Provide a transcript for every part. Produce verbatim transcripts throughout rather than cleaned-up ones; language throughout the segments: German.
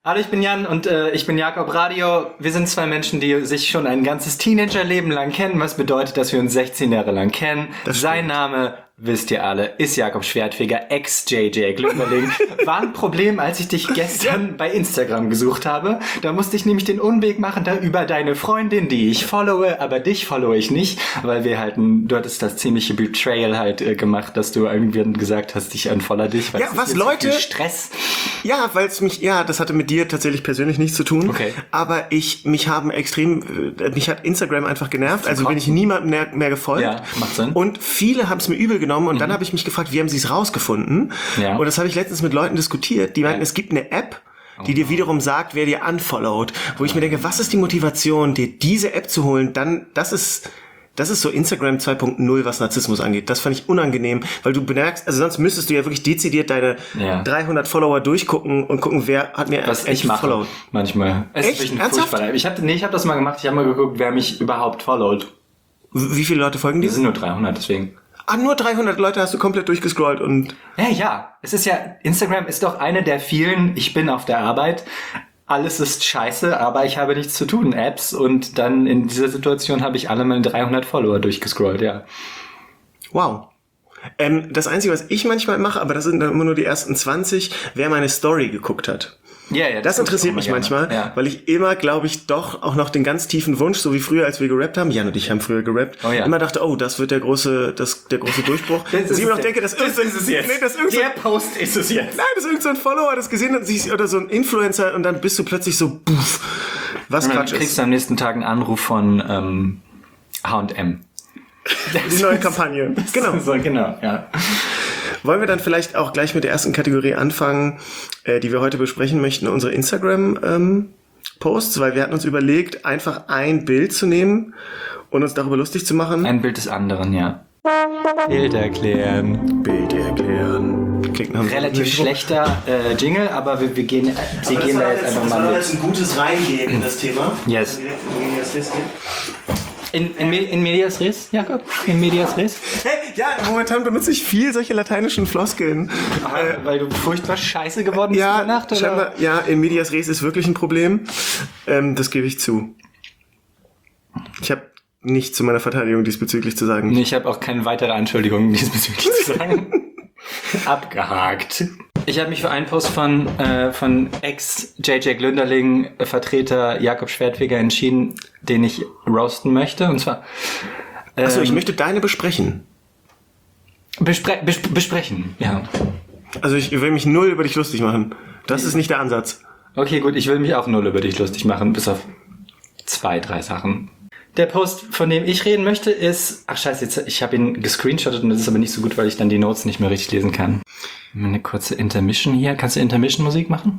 Hallo, ich bin Jan und äh, ich bin Jakob Radio. Wir sind zwei Menschen, die sich schon ein ganzes Teenagerleben lang kennen, was bedeutet, dass wir uns sechzehn Jahre lang kennen. Sein Name, wisst ihr alle, ist Jakob Schwertfeger, ex-J J Glückerling. War ein Problem, als ich dich gestern bei Instagram gesucht habe. Da musste ich nämlich den Unweg machen, da über deine Freundin, die ich followe, aber dich followe ich nicht, weil wir halt, ein, du hattest das ziemliche Betrayal halt äh, gemacht, dass du irgendwie gesagt hast, ich unfollow dich. Weil ja, was Leute? Stress. Ja, weil es mich, ja, das hatte mit dir tatsächlich persönlich nichts zu tun. Okay. Aber ich, mich haben extrem, mich hat Instagram einfach genervt, also bin ich niemandem mehr, mehr gefolgt. Ja, macht Sinn. Und viele haben es mir übel genommen und mhm. dann habe ich mich gefragt, wie haben sie es rausgefunden? Ja. Und das habe ich letztens mit Leuten diskutiert, die meinten, ja. es gibt eine App, die dir wiederum sagt, wer dir unfollowt. Wo ich mir denke, was ist die Motivation, dir diese App zu holen? Dann, das ist... Das ist so Instagram zwei Punkt null, was Narzissmus angeht. Das fand ich unangenehm, weil du bemerkst, also sonst müsstest du ja wirklich dezidiert deine ja. dreihundert Follower durchgucken und gucken, wer hat mir was ich mache followed. Manchmal. Es Echt? Ist ein Ernsthaft? Ich habe nee, ich habe das mal gemacht. Ich habe mal geguckt, wer mich überhaupt followt. Wie viele Leute folgen dir? Das sind nur dreihundert, deswegen. Ah, nur dreihundert Leute hast du komplett durchgescrollt und... Ja, ja. Es ist ja, Instagram ist doch eine der vielen, ich bin auf der Arbeit, alles ist scheiße, aber ich habe nichts zu tun, Apps, und dann in dieser Situation habe ich alle meine dreihundert Follower durchgescrollt, ja. Wow. Ähm, das Einzige, was ich manchmal mache, aber das sind dann immer nur die ersten zwanzig, wer meine Story geguckt hat. Ja, ja, das, das interessiert mich gerne. manchmal, ja. weil ich immer, glaube ich, doch auch noch den ganz tiefen Wunsch, so wie früher, als wir gerappt haben, Jan und ich haben früher gerappt, oh, ja. immer dachte, oh, das wird der große, das, der große Durchbruch. Dass ich mir noch denke, das, das ist es jetzt. Nee, das ist der Post ist es jetzt. Nein, das ist irgend so ein Follower, das gesehen hat, sich, oder so ein Influencer, und dann bist du plötzlich so, puff, was Quatsch ist. Dann kriegst du am nächsten Tag einen Anruf von ähm, H und M. Die neue Kampagne. Genau. So, genau, ja. Wollen wir dann vielleicht auch gleich mit der ersten Kategorie anfangen, äh, die wir heute besprechen möchten, unsere Instagram-Posts, ähm, weil wir hatten uns überlegt, einfach ein Bild zu nehmen und uns darüber lustig zu machen. Ein Bild des anderen, ja. Bild erklären. Bild erklären. Klingt nach relativ schlechter äh, Jingle, aber wir, wir gehen, wir aber gehen da jetzt einfach mal mit. Das ist ein gutes Reingehen in das Thema. Yes. In, in, in medias res, Jakob? In medias res? Hey, ja, momentan benutze ich viel solche lateinischen Floskeln. Aha, äh, weil du furchtbar scheiße geworden bist ja, in der Nacht, oder? Scheinbar, ja, in medias res ist wirklich ein Problem. Ähm, das gebe ich zu. Ich habe nichts zu meiner Verteidigung diesbezüglich zu sagen. Nee, ich habe auch keine weitere Anschuldigung diesbezüglich zu sagen. Abgehakt. Ich habe mich für einen Post von, äh, von Ex-J J Glünderling Vertreter Jakob Schwertfeger entschieden, den ich roasten möchte. Und zwar... Ähm, Achso, ich möchte deine besprechen. Bespre bes besprechen, ja. Also ich will mich null über dich lustig machen. Das ist nicht der Ansatz. Okay, gut, ich will mich auch null über dich lustig machen, bis auf zwei, drei Sachen. Der Post, von dem ich reden möchte, ist... Ach scheiße, jetzt, ich habe ihn gescreenshottet und das ist aber nicht so gut, weil ich dann die Notes nicht mehr richtig lesen kann. Eine kurze Intermission hier. Kannst du Intermission-Musik machen?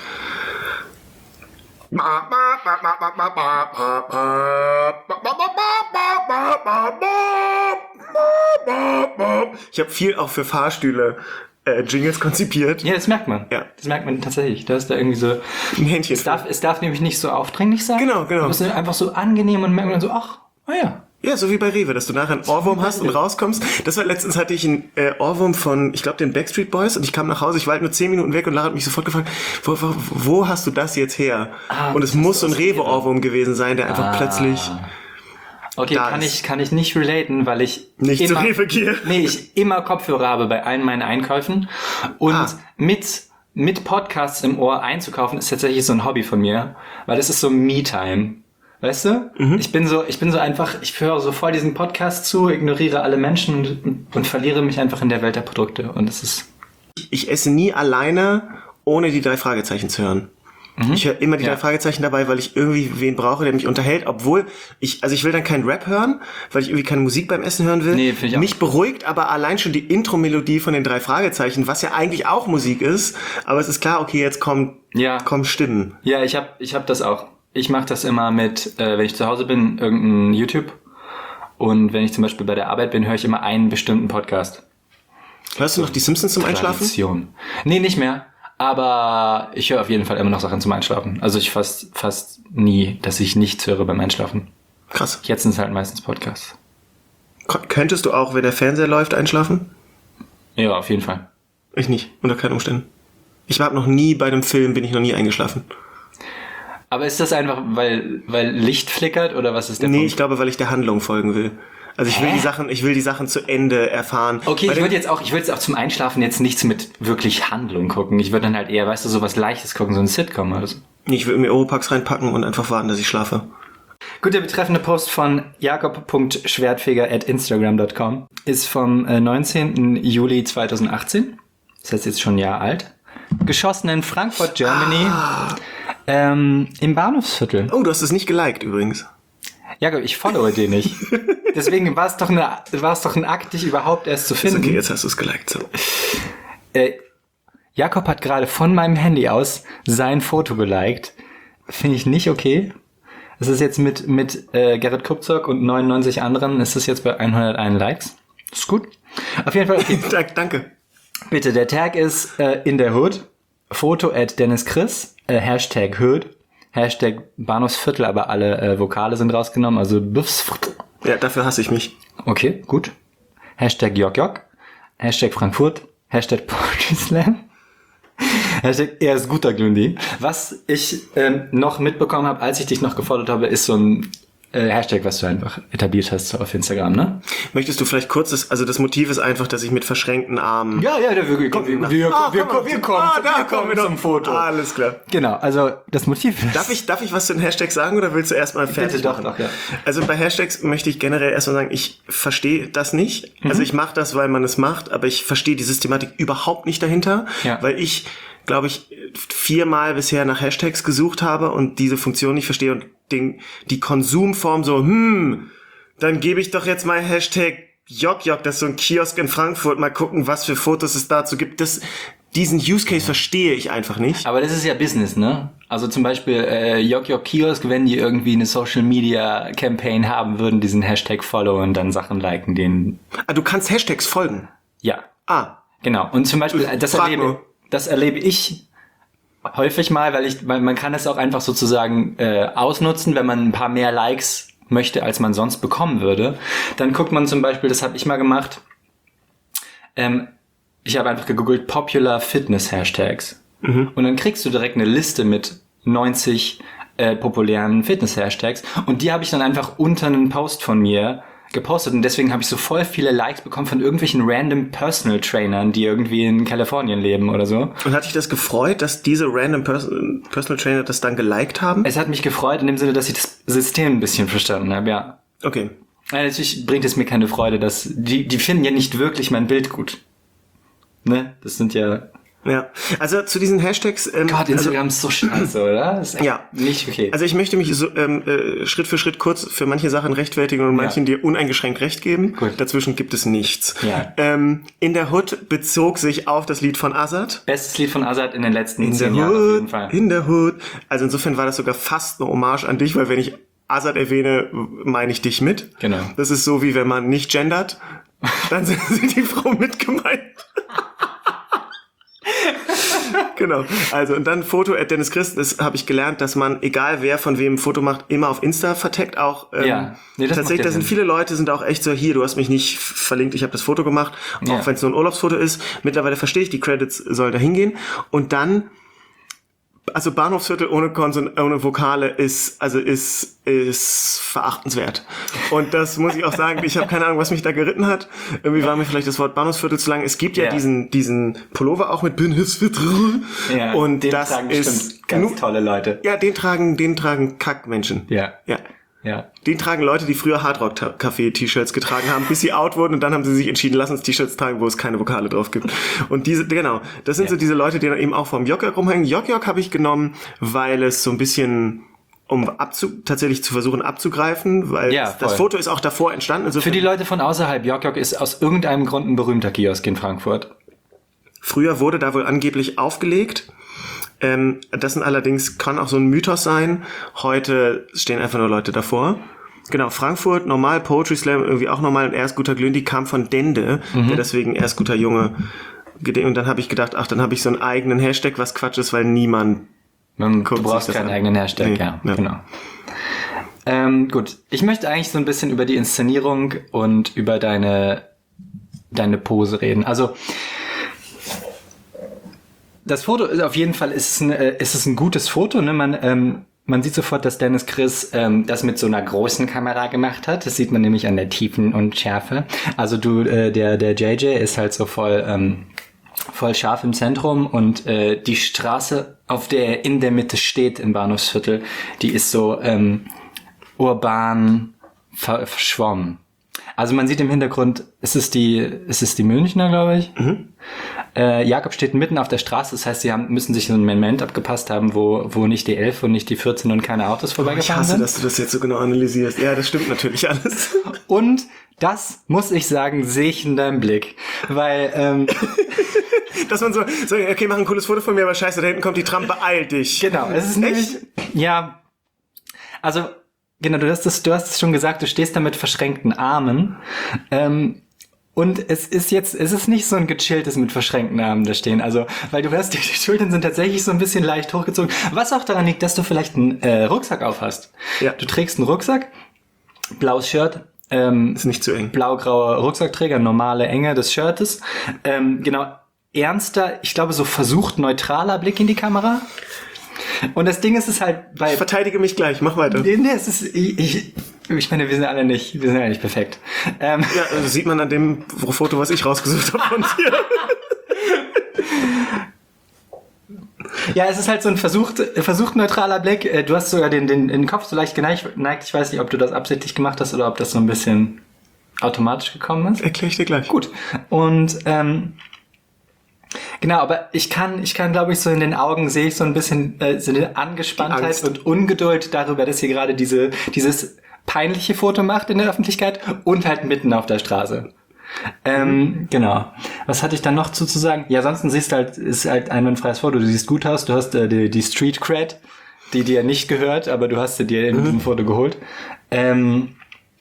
Ich habe viel auch für Fahrstühle äh, Jingles konzipiert. Ja, das merkt man. Ja. Das merkt man tatsächlich. Da ist da irgendwie so... Ein Händchen. Es darf, es darf nämlich nicht so aufdringlich sein. Genau, genau. Es ist einfach so angenehm und merkt man dann so, ach, oh ja. Ja, so wie bei Rewe, dass du nachher einen Ohrwurm hast und rauskommst. Das war letztens, hatte ich einen äh, Ohrwurm von, ich glaube, den Backstreet Boys, und ich kam nach Hause, ich war halt nur zehn Minuten weg und Lara hat mich sofort gefragt, wo, wo, wo hast du das jetzt her? Ah, und es muss so ein Rewe-Ohrwurm gewesen sein, der einfach ah. plötzlich... Okay, kann ich, kann ich nicht relaten, weil ich nicht immer, zu Rewe gehe. Nee, ich immer Kopfhörer habe bei allen meinen Einkäufen. Und ah. mit, mit Podcasts im Ohr einzukaufen ist tatsächlich so ein Hobby von mir, weil das ist so Me-Time. Weißt du? Mhm. Ich bin so, ich bin so einfach, ich höre so voll diesen Podcast zu, ignoriere alle Menschen und, und verliere mich einfach in der Welt der Produkte. Und es ist... Ich esse nie alleine, ohne die drei Fragezeichen zu hören. Mhm. Ich höre immer die ja. drei Fragezeichen dabei, weil ich irgendwie wen brauche, der mich unterhält, obwohl ich, also ich will dann keinen Rap hören, weil ich irgendwie keine Musik beim Essen hören will. Nee, finde ich auch. Mich beruhigt aber allein schon die Intro-Melodie von den drei Fragezeichen, was ja eigentlich auch Musik ist, aber es ist klar, okay, jetzt kommen, ja. kommen Stimmen. Ja, ich hab, ich hab das auch. Ich mache das immer mit, äh, wenn ich zu Hause bin, irgendein YouTube. Und wenn ich zum Beispiel bei der Arbeit bin, höre ich immer einen bestimmten Podcast. Hörst du noch die Simpsons zum Einschlafen? Tradition. Nee, nicht mehr. Aber ich höre auf jeden Fall immer noch Sachen zum Einschlafen. Also ich fast fast nie, dass ich nichts höre beim Einschlafen. Krass. Jetzt sind es halt meistens Podcasts. K- könntest du auch, wenn der Fernseher läuft, einschlafen? Ja, auf jeden Fall. Ich nicht, unter keinen Umständen. Ich habe noch nie bei einem Film, bin ich noch nie eingeschlafen. Aber ist das einfach, weil, weil Licht flickert oder was ist der Nee, Punkt? ich glaube, weil ich der Handlung folgen will. Also ich will Hä? die Sachen, ich will die Sachen zu Ende erfahren. Okay, Bei ich dem- würde jetzt auch, ich würde jetzt auch zum Einschlafen jetzt nichts mit wirklich Handlung gucken. Ich würde dann halt eher, weißt du, sowas Leichtes gucken, so ein Sitcom oder so. Ich will mir Oropax reinpacken und einfach warten, dass ich schlafe. Gut, der betreffende Post von jakob punkt schwertfeger at instagram punkt com ist vom äh, neunzehnten Juli zweitausendachtzehn. Das heißt jetzt schon ein Jahr alt. Geschossen in Frankfurt, Germany. Ah. Ähm, im Bahnhofsviertel. Oh, du hast es nicht geliked übrigens. Jakob, ich followe den nicht. Deswegen war es doch, eine, war es doch ein Akt, dich überhaupt erst zu Ist finden. okay, jetzt hast du es geliked. So. Äh, Jakob hat gerade von meinem Handy aus sein Foto geliked. Finde ich nicht okay. Es ist jetzt mit, mit äh, Gerrit Kupzock und neunundneunzig anderen, ist es jetzt bei hunderteins Likes. Ist gut. Auf jeden Fall, okay. Danke. Bitte, der Tag ist äh, in der Hood. Foto at Dennis Chris. Äh, Hashtag Hood. Hashtag Bahnhofsviertel, aber alle äh, Vokale sind rausgenommen. Also Buffsviertel. Ja, dafür hasse ich mich. Okay, gut. Hashtag Jok Jok. Hashtag Frankfurt. Hashtag Poetry Slam. Hashtag er ist guter Glundi. Was ich ähm, noch mitbekommen habe, als ich dich noch gefollowt habe, ist so ein äh, Hashtag, was du einfach etabliert hast so auf Instagram, ne? Möchtest du vielleicht kurz, das, also das Motiv ist einfach, dass ich mit verschränkten Armen... Ja, ja, wir, wir, wir, wir, wir, Ah, wir, komm, wir kommen, ah, da wir kommen kommen wir zum doch. Foto. Alles klar. Genau, also das Motiv ist... Darf ich, darf ich was zu den Hashtags sagen oder willst du erstmal fertig Bitte doch, machen? doch, ja. Also bei Hashtags möchte ich generell erstmal sagen, ich verstehe das nicht. Mhm. Also ich mache das, weil man es macht, aber ich verstehe die Systematik überhaupt nicht dahinter, Ja. weil ich, glaube ich, viermal bisher nach Hashtags gesucht habe und diese Funktion nicht verstehe und den, die Konsumform so, hm, dann gebe ich doch jetzt mal Hashtag Jok Jok, das ist so ein Kiosk in Frankfurt, mal gucken, was für Fotos es dazu gibt. Das, diesen Use Case verstehe ich einfach nicht. Aber das ist ja Business, ne? Also zum Beispiel äh, Jok Jok Kiosk, wenn die irgendwie eine Social Media Campaign haben würden, diesen Hashtag followen, dann Sachen liken, den... Ah, du kannst Hashtags folgen. Ja, Ah, genau. Und zum Beispiel, das Frag erlebe, nur. das erlebe ich häufig mal, weil ich, weil man kann es auch einfach sozusagen äh, ausnutzen, wenn man ein paar mehr Likes möchte, als man sonst bekommen würde. Dann guckt man zum Beispiel, das habe ich mal gemacht, ähm, ich habe einfach gegoogelt Popular Fitness Hashtags. Mhm. Und dann kriegst du direkt eine Liste mit neunzig äh, populären Fitness-Hashtags. Und die habe ich dann einfach unter einen Post von mir gepostet. Und deswegen habe ich so voll viele Likes bekommen von irgendwelchen random Personal Trainern, die irgendwie in Kalifornien leben oder so. Und hat dich das gefreut, dass diese random Pers- Personal Trainer das dann geliked haben? Es hat mich gefreut in dem Sinne, dass ich das System ein bisschen verstanden habe, ja. Okay. Ja, natürlich bringt es mir keine Freude, dass die, die finden ja nicht wirklich mein Bild gut. Ne? Das sind ja... Ja, also zu diesen Hashtags... Ähm, Gott, Instagram ist so scheiße, oder? Das ist echt Ja. nicht okay. Also ich möchte mich so ähm, äh, Schritt für Schritt kurz für manche Sachen rechtfertigen und manchen dir uneingeschränkt recht geben. Gut. Dazwischen gibt es nichts. Ja. Ähm, in der Hood bezog sich auf das Lied von Azad. Bestes Lied von Azad in den letzten In der zehn Jahren auf jeden Hood, Fall. in der Hood. Also insofern war das sogar fast eine Hommage an dich, weil wenn ich Azad erwähne, meine ich dich mit. Genau. Das ist so, wie wenn man nicht gendert, dann sind die Frau mit gemeint. Genau. Also, und dann Foto at Dennis Christ, das habe ich gelernt, dass man, egal wer von wem ein Foto macht, immer auf Insta verteckt auch. Ähm, Ja. Nee, das macht tatsächlich, ja da sind Sinn. viele Leute, sind auch echt so, hier, du hast mich nicht verlinkt, ich habe das Foto gemacht, Ja. auch wenn es nur ein Urlaubsfoto ist. Mittlerweile verstehe ich, die Credits soll da hingehen. Und dann, also Bahnhofsviertel ohne Konson ohne Vokale ist, also ist, ist verachtenswert. Und das muss ich auch sagen, ich habe keine Ahnung, was mich da geritten hat. Irgendwie war mir vielleicht das Wort Bahnhofsviertel zu lang. Es gibt ja, Ja. diesen, diesen Pullover auch mit Bahnhofsviertel. Ja, und den das tragen ist bestimmt ganz nu- tolle Leute. Ja, den tragen, den tragen Kackmenschen. Ja. Ja. Ja. Den tragen Leute, die früher Hardrock-Café-T-Shirts getragen haben, bis sie out wurden und dann haben sie sich entschieden, lass uns T-Shirts tragen, wo es keine Vokale drauf gibt. Und diese, genau, das sind Ja. so diese Leute, die dann eben auch vom Jok-Jok rumhängen. Jok-Jok habe ich genommen, weil es so ein bisschen, um abzu, tatsächlich zu versuchen abzugreifen, weil Ja, das, das voll. Foto ist auch davor entstanden. Für die Leute von außerhalb, Jok Jok ist aus irgendeinem Grund ein berühmter Kiosk in Frankfurt. Früher wurde da wohl angeblich aufgelegt. Ähm, das sind allerdings, kann auch so ein Mythos sein. Heute stehen einfach nur Leute davor. Genau, Frankfurt, normal, Poetry Slam, irgendwie auch normal. Und erst guter Glündi kam von Dende, Mhm. der deswegen erst guter Junge. gede- Und dann habe ich gedacht, ach, dann habe ich so einen eigenen Hashtag, was Quatsch ist, weil niemand... Man, Guckt du brauchst sich das keinen an. eigenen Hashtag, Nee, ja, ja. genau. Ähm, gut, ich möchte eigentlich so ein bisschen über die Inszenierung und über deine, deine Pose reden. Also, das Foto ist auf jeden Fall ist es ein, äh, ist es ein gutes Foto. Ne? Man, ähm, man sieht sofort, dass Dennis Criss ähm, das mit so einer großen Kamera gemacht hat. Das sieht man nämlich an der Tiefen und Schärfe. Also du, äh, der der J J ist halt so voll ähm, voll scharf im Zentrum und äh, die Straße, auf der er in der Mitte steht im Bahnhofsviertel, die ist so ähm, urban ver- verschwommen. Also man sieht im Hintergrund, es ist die, es ist die Münchner, glaube ich. Mhm. Äh, Jakob steht mitten auf der Straße, das heißt, sie haben, müssen sich so einen Moment abgepasst haben, wo, wo nicht die elf und nicht die vierzehn und keine Autos vorbeigefahren sind. Ich hasse, dass du das jetzt so genau analysierst. Ja, das stimmt natürlich alles. Und das, muss ich sagen, sehe ich in deinem Blick. Weil, ähm... dass man so, so, okay, mach ein cooles Foto von mir, aber scheiße, da hinten kommt die Tram, beeil dich. Genau, es ist nämlich, ja, also, genau, du hast es, du hast es schon gesagt, du stehst da mit verschränkten Armen, ähm, und es ist jetzt, es ist nicht so ein gechilltes mit verschränkten Armen da stehen, also, weil du hast, die, die Schultern sind tatsächlich so ein bisschen leicht hochgezogen, was auch daran liegt, dass du vielleicht einen äh, Rucksack auf hast. Ja. Du trägst einen Rucksack, blaues Shirt, ähm, ist nicht zu eng. Blau-grauer Rucksackträger, normale Enge des Shirtes, ähm, genau, ernster, ich glaube, so versucht neutraler Blick in die Kamera. Und das Ding ist es halt bei... Ich verteidige mich gleich, mach weiter. Nee, nee, es ist... Ich, ich, ich meine, wir sind alle nicht, wir sind alle nicht perfekt. Ähm, ja, also sieht man an dem Foto, was ich rausgesucht habe von dir. Ja, es ist halt so ein versucht, versucht neutraler Blick. Du hast sogar den, den, den Kopf so leicht geneigt. Ich weiß nicht, ob du das absichtlich gemacht hast oder ob das so ein bisschen automatisch gekommen ist. Erklär ich dir gleich. Gut. Und... ähm Genau, aber ich kann, ich kann, glaube ich, so in den Augen sehe ich so ein bisschen äh, so eine Angespanntheit die und Ungeduld darüber, dass ihr gerade diese, dieses peinliche Foto macht in der Öffentlichkeit und halt mitten auf der Straße. Ähm, mhm. Genau. Was hatte ich dann noch zu, zu sagen? Ja, ansonsten siehst du halt, ist halt ein einwandfreies Foto. Du siehst gut aus, du hast äh, die, die Street Cred, die dir nicht gehört, aber du hast sie dir in mhm. diesem Foto geholt. Ähm,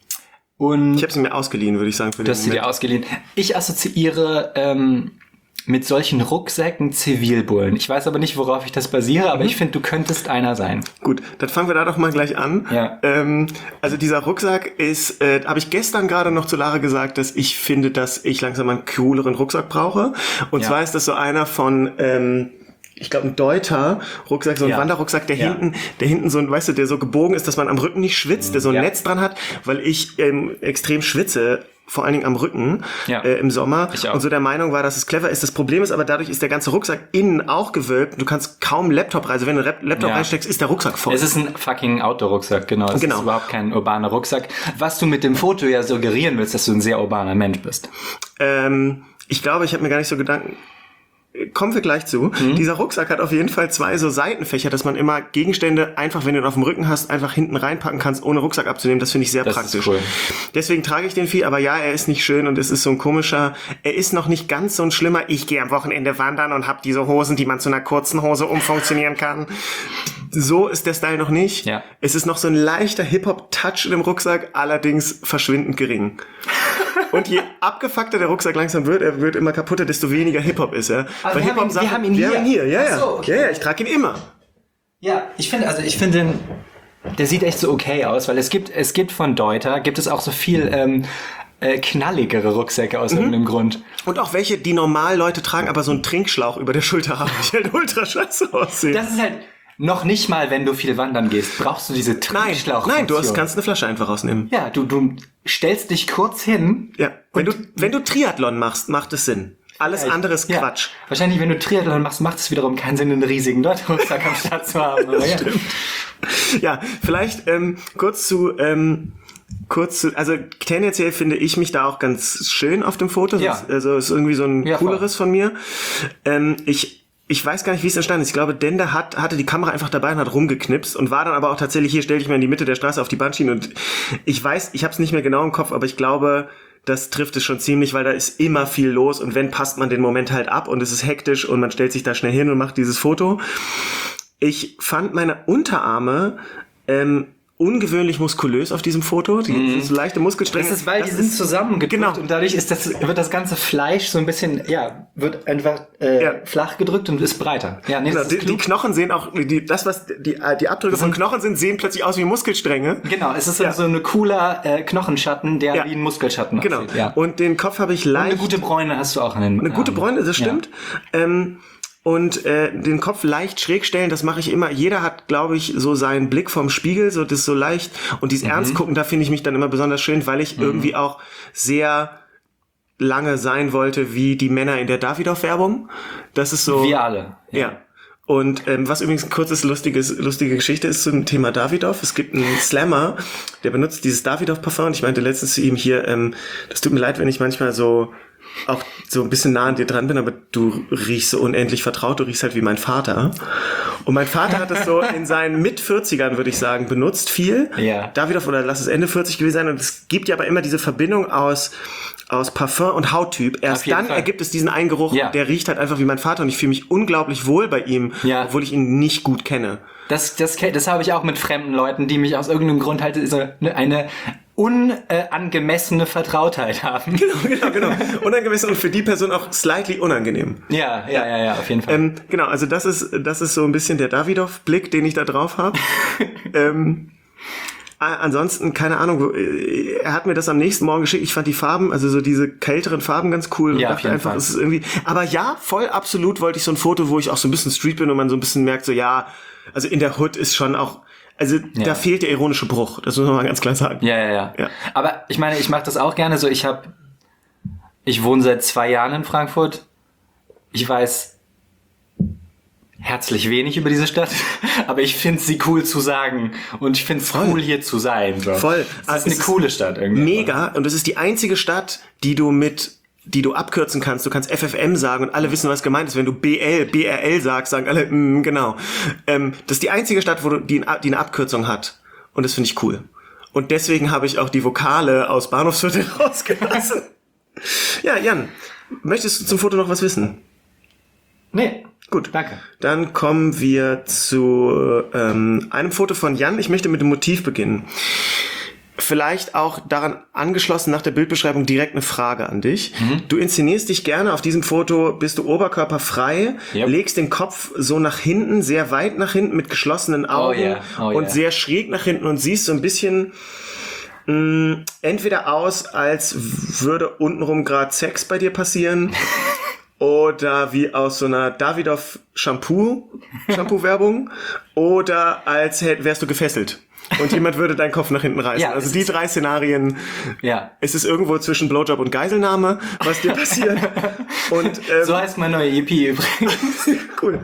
und ich habe sie mir ausgeliehen, würde ich sagen. Für du hast sie dir ausgeliehen. Ich assoziiere ähm, mit solchen Rucksäcken Zivilbullen. Ich weiß aber nicht, worauf ich das basiere, aber mhm. ich finde, du könntest einer sein. Gut, dann fangen wir da doch mal gleich an. Ja. Ähm, also dieser Rucksack ist, äh, habe ich gestern gerade noch zu Lara gesagt, dass ich finde, dass ich langsam einen cooleren Rucksack brauche. Und ja. zwar ist das so einer von... Ähm, ich glaube, ein Deuter Rucksack, so ein ja. Wanderrucksack, der ja. hinten, der hinten so ein, weißt du, der so gebogen ist, dass man am Rücken nicht schwitzt, der so ein ja. Netz dran hat, weil ich ähm, extrem schwitze, vor allen Dingen am Rücken ja. äh, im Sommer. Und so der Meinung war, dass es clever ist. Das Problem ist aber, dadurch ist der ganze Rucksack innen auch gewölbt. Du kannst kaum Laptop rein. Also wenn du einen Laptop ja. reinsteckst, ist der Rucksack voll. Es ist ein fucking Outdoor-Rucksack, genau. Es genau. ist überhaupt kein urbaner Rucksack. Was du mit dem Foto ja suggerieren willst, dass du ein sehr urbaner Mensch bist. Ähm, ich glaube, ich habe mir gar nicht so Gedanken... Kommen wir gleich zu. Mhm. Dieser Rucksack hat auf jeden Fall zwei so Seitenfächer, dass man immer Gegenstände einfach, wenn du ihn auf dem Rücken hast, einfach hinten reinpacken kannst, ohne Rucksack abzunehmen. Das finde ich sehr das praktisch. Ist cool. Deswegen trage ich den viel, aber ja, er ist nicht schön und es ist so ein komischer, er ist noch nicht ganz so ein schlimmer, ich gehe am Wochenende wandern und habe diese Hosen, die man zu einer kurzen Hose umfunktionieren kann. So ist der Style noch nicht. Ja. Es ist noch so ein leichter Hip-Hop-Touch in dem Rucksack, allerdings verschwindend gering. Und je abgefuckter der Rucksack langsam wird, er wird immer kaputter, desto weniger Hip-Hop ist er. Aber wir, haben ihn, wir haben ihn wir hier. Haben ihn hier. Ja, Ach so, okay. ja, ja, ich trage ihn immer. Ja, ich finde, also ich finde den, der sieht echt so okay aus, weil es gibt, es gibt von Deuter, gibt es auch so viel ähm, äh, knalligere Rucksäcke aus mhm. irgendeinem Grund. Und auch welche, die normal Leute tragen, aber so einen Trinkschlauch über der Schulter haben, die halt ultra scheiße aussehen. Das ist halt... Noch nicht mal, wenn du viel wandern gehst, brauchst du diese Trinkschlauch. Nein, nein, du hast, kannst eine Flasche einfach rausnehmen. Ja, du, du stellst dich kurz hin. Ja, wenn du, wenn du Triathlon machst, macht es Sinn. Alles ja, andere ist ja. Quatsch. Wahrscheinlich, wenn du Triathlon machst, macht es wiederum keinen Sinn, einen riesigen Rucksack am Start zu haben. Aber ja. Stimmt. Ja, vielleicht ähm, kurz zu... Ähm, Kurz zu, also tendenziell finde ich mich da auch ganz schön auf dem Foto. Ja. Also ist irgendwie so ein ja, cooleres voll. von mir. Ähm, ich Ich weiß gar nicht, wie es entstanden ist. Ich glaube, Dende hat, hatte die Kamera einfach dabei und hat rumgeknipst und war dann aber auch tatsächlich, hier stell dich mal in die Mitte der Straße auf die Bahnschiene und ich weiß, ich habe es nicht mehr genau im Kopf, aber ich glaube, das trifft es schon ziemlich, weil da ist immer viel los und wenn, passt man den Moment halt ab und es ist hektisch und man stellt sich da schnell hin und macht dieses Foto. Ich fand meine Unterarme ähm, ungewöhnlich muskulös auf diesem Foto. Die mm. so leichte Muskelstränge. Das ist, weil das die sind zusammengedrückt genau. und dadurch ist das, wird das ganze Fleisch so ein bisschen, ja, wird einfach äh, ja. flach gedrückt und ist breiter. Ja, nee, genau. das ist die, die Knochen sehen auch, die, das was die, die Abdrücke von Knochen sind, sehen plötzlich aus wie Muskelstränge. Genau, es ist ja. so ein cooler äh, Knochenschatten, der ja. wie ein Muskelschatten genau. aussieht. Ja. Und den Kopf habe ich leicht... Und eine gute Bräune hast du auch an den Eine gute Bräune, das stimmt. Ja. Ähm, und äh, den Kopf leicht schräg stellen, das mache ich immer. Jeder hat, glaube ich, so seinen Blick vom Spiegel, so das so leicht. Und dieses mhm. Ernst gucken, da finde ich mich dann immer besonders schön, weil ich mhm. irgendwie auch sehr lange sein wollte wie die Männer in der Davidoff-Werbung. Das ist so... Wir alle. Ja. ja. Und ähm, was übrigens ein kurzes, lustiges, lustige Geschichte ist zum Thema Davidoff. Es gibt einen Slammer, der benutzt dieses Davidoff-Parfum. Und ich meinte letztens zu ihm hier, ähm, das tut mir leid, wenn ich manchmal so auch so ein bisschen nah an dir dran bin, aber du riechst so unendlich vertraut, du riechst halt wie mein Vater. Und mein Vater hat das so in seinen Mit-vierzigern, würde ich sagen, benutzt viel. Ja. Davidoff, oder lass es Ende vierzig gewesen sein. Und es gibt ja aber immer diese Verbindung aus aus Parfum und Hauttyp. Erst dann Fall. ergibt es diesen einen Geruch, ja. der riecht halt einfach wie mein Vater und ich fühle mich unglaublich wohl bei ihm, ja. obwohl ich ihn nicht gut kenne. Das, das, das habe ich auch mit fremden Leuten, die mich aus irgendeinem Grund halt so eine unangemessene Vertrautheit haben. Genau, genau, genau. Unangemessen und für die Person auch slightly unangenehm. Ja, ja, ja, ja, auf jeden Fall. Ähm, genau, also das ist, das ist so ein bisschen der Davidoff-Blick, den ich da drauf habe. ähm, Ansonsten, keine Ahnung, er hat mir das am nächsten Morgen geschickt. Ich fand die Farben, also so diese kälteren Farben ganz cool. Und ja, dachte einfach, es ist irgendwie, aber ja, voll absolut wollte ich so ein Foto, wo ich auch so ein bisschen Street bin und man so ein bisschen merkt, so ja, also in der Hood ist schon auch, also ja. da fehlt der ironische Bruch. Das muss man mal ganz klar sagen. Ja, ja, ja. ja. Aber ich meine, ich mache das auch gerne so. Ich habe, ich wohne seit zwei Jahren in Frankfurt. Ich weiß herzlich wenig über diese Stadt, aber ich finde sie cool zu sagen und ich finde es cool, hier zu sein. Bro. Voll. Das ist eine coole Stadt irgendwie. Mega, und es ist die einzige Stadt, die du mit, die du abkürzen kannst. Du kannst F F M sagen und alle wissen, was gemeint ist. Wenn du B L, B R L sagst, sagen alle, mm, genau. Ähm, das ist die einzige Stadt, wo du, die, die eine Abkürzung hat. Und das finde ich cool. Und deswegen habe ich auch die Vokale aus Bahnhofsviertel rausgelassen. Ja, Jan, möchtest du zum Foto noch was wissen? Nee. Gut, danke. Dann kommen wir zu ähm, einem Foto von Jan. Ich möchte mit dem Motiv beginnen. Vielleicht auch daran angeschlossen nach der Bildbeschreibung direkt eine Frage an dich. Mhm. Du inszenierst dich gerne. Auf diesem Foto bist du oberkörperfrei, yep. legst den Kopf so nach hinten, sehr weit nach hinten mit geschlossenen Augen oh yeah. oh und yeah. sehr schräg nach hinten und siehst so ein bisschen mh, entweder aus, als würde untenrum gerade Sex bei dir passieren oder wie aus so einer Davidoff Shampoo, Shampoo-Werbung oder als hätt, wärst du gefesselt. Und jemand würde deinen Kopf nach hinten reißen. Ja, also die drei Szenarien. Ja. Es ist irgendwo zwischen Blowjob und Geiselnahme, was dir passiert. Und, ähm, so heißt meine neue E P übrigens. Cool.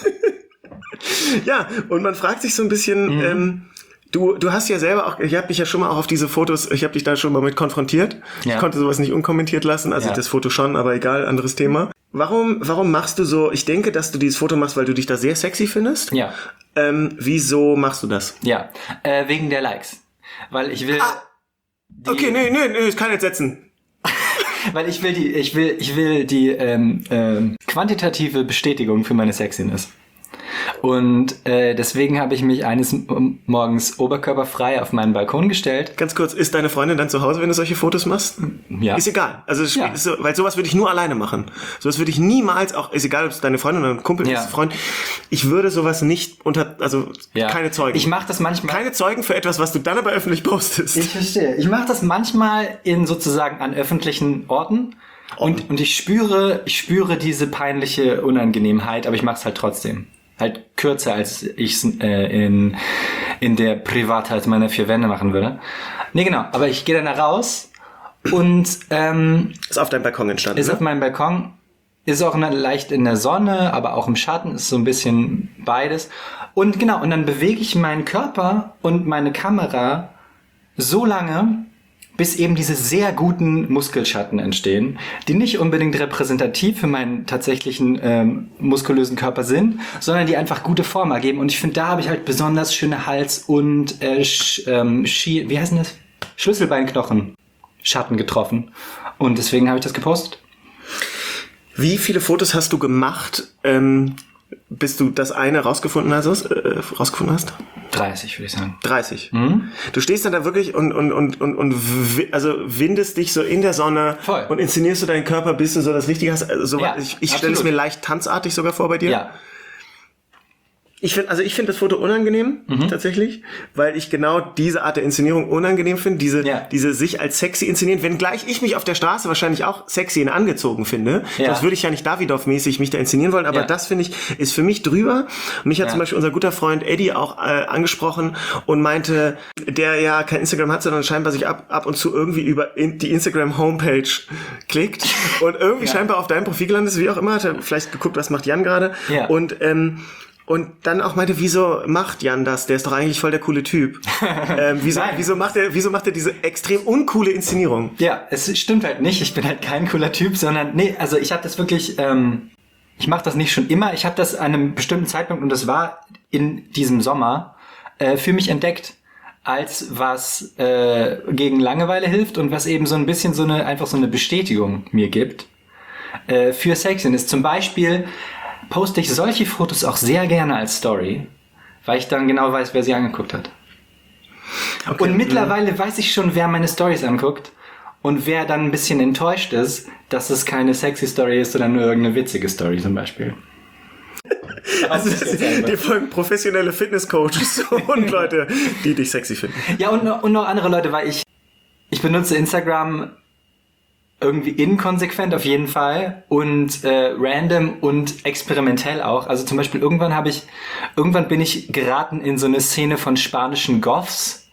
Ja, und man fragt sich so ein bisschen, mhm. ähm, du, du hast ja selber auch, ich habe dich ja schon mal auch auf diese Fotos, ich habe dich da schon mal mit konfrontiert. Ja. Ich konnte sowas nicht unkommentiert lassen, also ja. das Foto schon, aber egal, anderes Thema. Warum, warum machst du so, ich denke, dass du dieses Foto machst, weil du dich da sehr sexy findest. Ja. Ähm, wieso machst du das? Ja, äh, wegen der Likes. Weil ich will... Ah, okay, nee, nee, nee, ich kann jetzt setzen. Weil ich will die, ich will, ich will die ähm, ähm, quantitative Bestätigung für meine Sexiness. Und äh, deswegen habe ich mich eines Morgens oberkörperfrei auf meinen Balkon gestellt. Ganz kurz, ist deine Freundin dann zu Hause, wenn du solche Fotos machst? Ja. Ist egal. Also es ja. ist so, weil sowas würde ich nur alleine machen. Sowas würde ich niemals, auch ist egal, ob es deine Freundin oder ein Kumpel ja. ist, Freund. Ich würde sowas nicht unter, also ja. keine Zeugen. Ich mache das manchmal. Keine Zeugen für etwas, was du dann aber öffentlich postest. Ich verstehe. Ich mache das manchmal in sozusagen an öffentlichen Orten. Und, und ich spüre, ich spüre diese peinliche Unangenehmheit, aber ich mache es halt trotzdem. Halt kürzer, als ich es äh, in, in der Privatheit meiner vier Wände machen würde. Nee, genau. Aber ich gehe dann da raus und... Ähm, ist auf deinem Balkon entstanden, Ist ne? auf meinem Balkon. Ist auch leicht in der Sonne, aber auch im Schatten. Ist so ein bisschen beides. Und genau, und dann bewege ich meinen Körper und meine Kamera so lange, bis eben diese sehr guten Muskelschatten entstehen, die nicht unbedingt repräsentativ für meinen tatsächlichen ähm, muskulösen Körper sind, sondern die einfach gute Form ergeben. Und ich finde, da habe ich halt besonders schöne Hals- und äh, sch, ähm, Schi- wie heißen das? Schlüsselbeinknochen Schatten getroffen. Und deswegen habe ich das gepostet. Wie viele Fotos hast du gemacht, ähm, bis du das eine rausgefunden hast? Äh, rausgefunden hast? dreißig, würde ich sagen. dreißig. Mhm. Du stehst dann da wirklich und, und, und, und, und w- also windest dich so in der Sonne. Voll. Und inszenierst du deinen Körper, bis du so das Richtige hast. Also so, ja, ich ich stelle es mir leicht tanzartig sogar vor bei dir. Ja. Ich finde, also ich finde das Foto unangenehm, mhm. tatsächlich, weil ich genau diese Art der Inszenierung unangenehm finde, diese, ja. diese sich als sexy inszenieren, wenngleich ich mich auf der Straße wahrscheinlich auch sexy und angezogen finde. Ja. Das würde ich ja nicht Davidoff-mäßig mich da inszenieren wollen, aber ja. das finde ich, ist für mich drüber. Mich hat ja. zum Beispiel unser guter Freund Eddie auch äh, angesprochen und meinte, der ja kein Instagram hat, sondern scheinbar sich ab, ab und zu irgendwie über in die Instagram-Homepage klickt und irgendwie ja. scheinbar auf deinem Profil gelandet ist, wie auch immer, hat er vielleicht geguckt, was macht Jan gerade. Ja. Und, ähm, Und dann auch meinte, wieso macht Jan das? Der ist doch eigentlich voll der coole Typ. ähm, wieso, wieso macht er, wieso macht er diese extrem uncoole Inszenierung? Ja, es stimmt halt nicht. Ich bin halt kein cooler Typ, sondern, nee, also ich habe das wirklich, ähm, ich mache das nicht schon immer. Ich habe das an einem bestimmten Zeitpunkt, und das war in diesem Sommer, äh, für mich entdeckt, als was äh, gegen Langeweile hilft und was eben so ein bisschen so eine, einfach so eine Bestätigung mir gibt, äh, für Sexiness. Zum Beispiel poste ich solche Fotos auch sehr gerne als Story, weil ich dann genau weiß, wer sie angeguckt hat. Okay. Und mittlerweile mhm. weiß ich schon, wer meine Stories anguckt und wer dann ein bisschen enttäuscht ist, dass es keine sexy Story ist, sondern nur irgendeine witzige Story zum Beispiel. Also dir folgen professionelle Fitnesscoaches und Leute, die dich sexy finden. Ja, und, und noch andere Leute, weil ich ich benutze Instagram irgendwie inkonsequent auf jeden Fall und äh, random und experimentell auch. Also zum Beispiel irgendwann habe ich, irgendwann bin ich geraten in so eine Szene von spanischen Goths.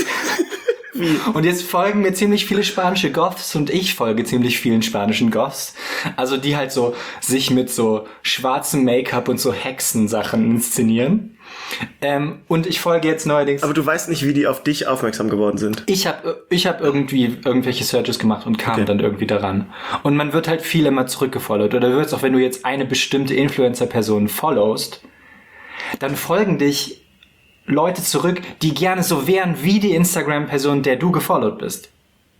Wie? Und jetzt folgen mir ziemlich viele spanische Goths und ich folge ziemlich vielen spanischen Goths. Also die halt so sich mit so schwarzem Make-up und so Hexensachen inszenieren. Ähm, und ich folge jetzt neuerdings... Aber du weißt nicht, wie die auf dich aufmerksam geworden sind. Ich habe ich hab irgendwie irgendwelche Searches gemacht und kam okay. dann irgendwie daran. Und man wird halt viel immer zurückgefollowt. Oder du wirst auch, wenn du jetzt eine bestimmte Influencer-Person followst, dann folgen dich Leute zurück, die gerne so wären wie die Instagram-Person, der du gefollowt bist.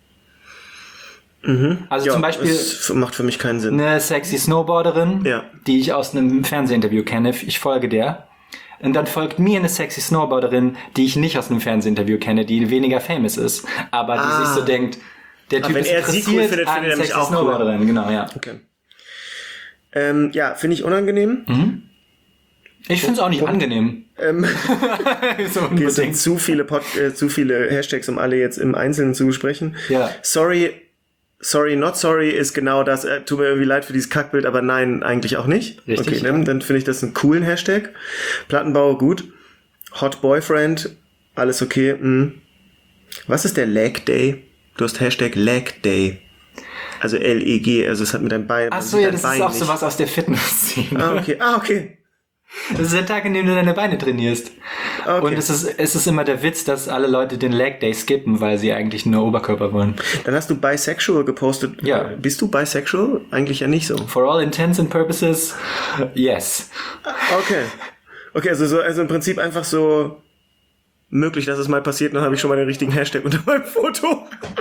Mhm. Also ja, zum Beispiel... Das macht für mich keinen Sinn. Eine sexy Snowboarderin, ja. die ich aus einem Fernsehinterview kenne. Ich folge der. Und dann folgt mir eine sexy Snowboarderin, die ich nicht aus einem Fernsehinterview kenne, die weniger famous ist, aber die ah. sich so denkt, der Typ wenn ist er sie cool findet, findet er mich auch Snowboarderin. Cool. Genau, ja. Okay. Ähm, ja, finde ich unangenehm. Mhm. Ich finde es auch nicht Punkt. angenehm. Ähm, so okay, es sind zu viele, Pod, äh, zu viele Hashtags, um alle jetzt im Einzelnen zu besprechen. Ja. Sorry, sorry, not sorry ist genau das. Äh, tut mir irgendwie leid für dieses Kackbild, aber nein, eigentlich auch nicht. Richtig. Okay, dann, dann finde ich das einen coolen Hashtag. Plattenbau, gut. Hot Boyfriend, alles okay. Hm. Was ist der Leg Day? Du hast Hashtag Leg Day. Also L E G, also es hat mit deinem Bein... Ach so, ja, das Bein ist auch nicht. Sowas aus der Fitnessszene. Ah, okay. Ah, okay. Das ist der Tag, in dem du deine Beine trainierst. Okay. Und es ist, es ist immer der Witz, dass alle Leute den Leg Day skippen, weil sie eigentlich nur Oberkörper wollen. Dann hast du bisexual gepostet. Ja. Bist du bisexual? Eigentlich ja nicht so. For all intents and purposes, yes. Okay. Okay, also, so, also im Prinzip einfach so möglich, dass es mal passiert, dann habe ich schon mal den richtigen Hashtag unter meinem Foto.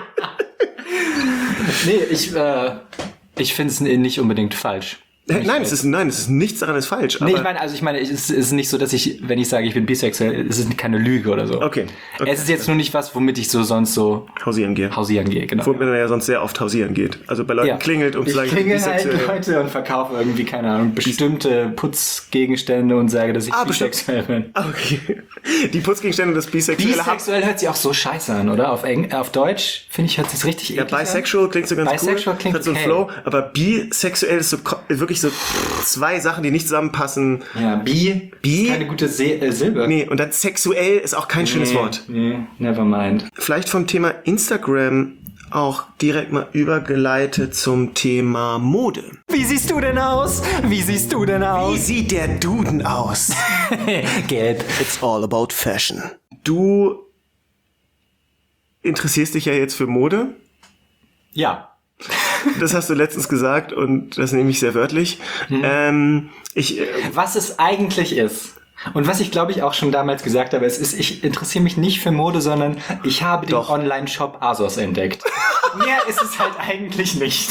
Nee, ich, äh, ich finde es nicht unbedingt falsch. Nein, es ist, nein, es ist nichts daran ist falsch. Nee, ich meine, also ich meine, es ist nicht so, dass ich, wenn ich sage, ich bin bisexuell, es ist keine Lüge oder so. Okay. okay. Es ist jetzt nur nicht was, womit ich so sonst so hausieren gehe. Hausieren gehe, genau. Womit man ja sonst sehr oft hausieren geht. Also bei Leuten ja. klingelt, um zu sagen, ich klingel halt Leute und verkaufe irgendwie, keine Ahnung, bestimmte Putzgegenstände und sage, dass ich ah, bisexuell bin. Okay. Die Putzgegenstände des Bisexuelle Bisexuell hört sich auch so scheiße an, oder? Auf, Eng auf Deutsch, finde ich, hört sich richtig ja, eklig bisexual an. Klingt so ganz bisexual cool. Klingt hat so einen okay. Flow, aber bisexuell ist so wirklich so zwei Sachen, die nicht zusammenpassen. Ja, bi, bi ist keine gute Se- äh, Silbe. Nee, und dann sexuell ist auch kein nee, schönes Wort. Nee, never mind. Vielleicht vom Thema Instagram auch direkt mal übergeleitet zum Thema Mode. Wie siehst du denn aus? Wie siehst du denn aus? Wie sieht der Duden aus? Gelb. It's all about fashion. Du interessierst dich ja jetzt für Mode. Ja. Das hast du letztens gesagt und das nehme ich sehr wörtlich. Hm. Ähm, ich, äh, was es eigentlich ist und was ich glaube ich auch schon damals gesagt habe, es ist, ich interessiere mich nicht für Mode, sondern ich habe den Doch. Online-Shop ASOS entdeckt. Mehr ist es halt eigentlich nicht.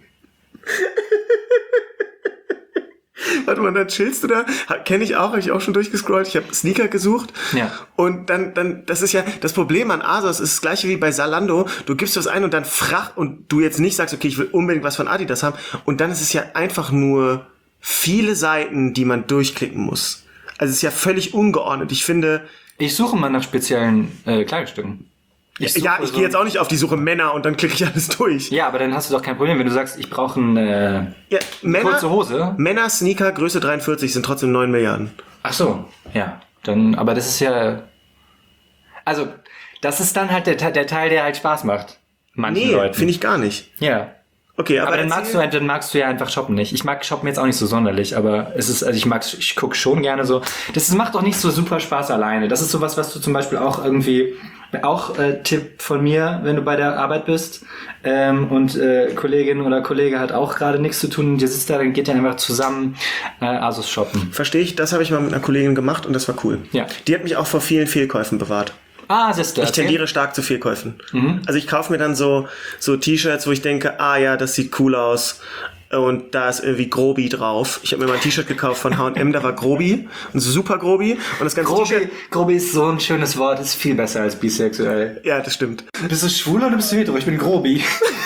Warte mal, dann chillst du da. Kenne ich auch, habe ich auch schon durchgescrollt. Ich habe Sneaker gesucht. Ja. Und dann, dann, das ist ja, das Problem an ASOS ist das gleiche wie bei Zalando. Du gibst was ein und dann frach, und du jetzt nicht sagst, okay, ich will unbedingt was von Adidas haben. Und dann ist es ja einfach nur viele Seiten, die man durchklicken muss. Also es ist ja völlig ungeordnet. Ich finde... Ich suche mal nach speziellen äh, Kleidungsstücken. Ich ja, ich so gehe jetzt auch nicht auf die Suche Männer und dann klicke ich alles durch. Ja, aber dann hast du doch kein Problem, wenn du sagst, ich brauche eine äh, ja, Männer, kurze Hose. Männer, Sneaker, Größe dreiundvierzig sind trotzdem neun Milliarden. Ach so, ja. Dann, aber das ist ja... Also, das ist dann halt der, der Teil, der halt Spaß macht. Manchen nee, Leuten. finde ich gar nicht. Ja. Okay, aber, aber dann magst du dann magst du ja einfach shoppen nicht. Ich mag shoppen jetzt auch nicht so sonderlich, aber es ist, also ich mag, ich gucke schon gerne so. Das macht auch nicht so super Spaß alleine. Das ist sowas, was du zum Beispiel auch irgendwie, auch äh, Tipp von mir, wenn du bei der Arbeit bist ähm, und äh, Kollegin oder Kollege hat auch gerade nichts zu tun, und ihr sitzt da, dann geht ihr einfach zusammen äh, Asos shoppen. Verstehe ich, das habe ich mal mit einer Kollegin gemacht und das war cool. Ja. Die hat mich auch vor vielen Fehlkäufen bewahrt. Ah, siehst du. Ich tendiere stark zu Fehlkäufen. Mhm. Also ich kaufe mir dann so so T-Shirts, wo ich denke, ah ja, das sieht cool aus und da ist irgendwie Grobi drauf. Ich habe mir mal ein T-Shirt gekauft von H und M, da war Grobi, ein super Grobi und das ganze Grobi, T-Shirt... Grobi ist so ein schönes Wort, ist viel besser als bisexuell. Ja, das stimmt. Bist du schwul oder bist du hetero? Ich bin Grobi.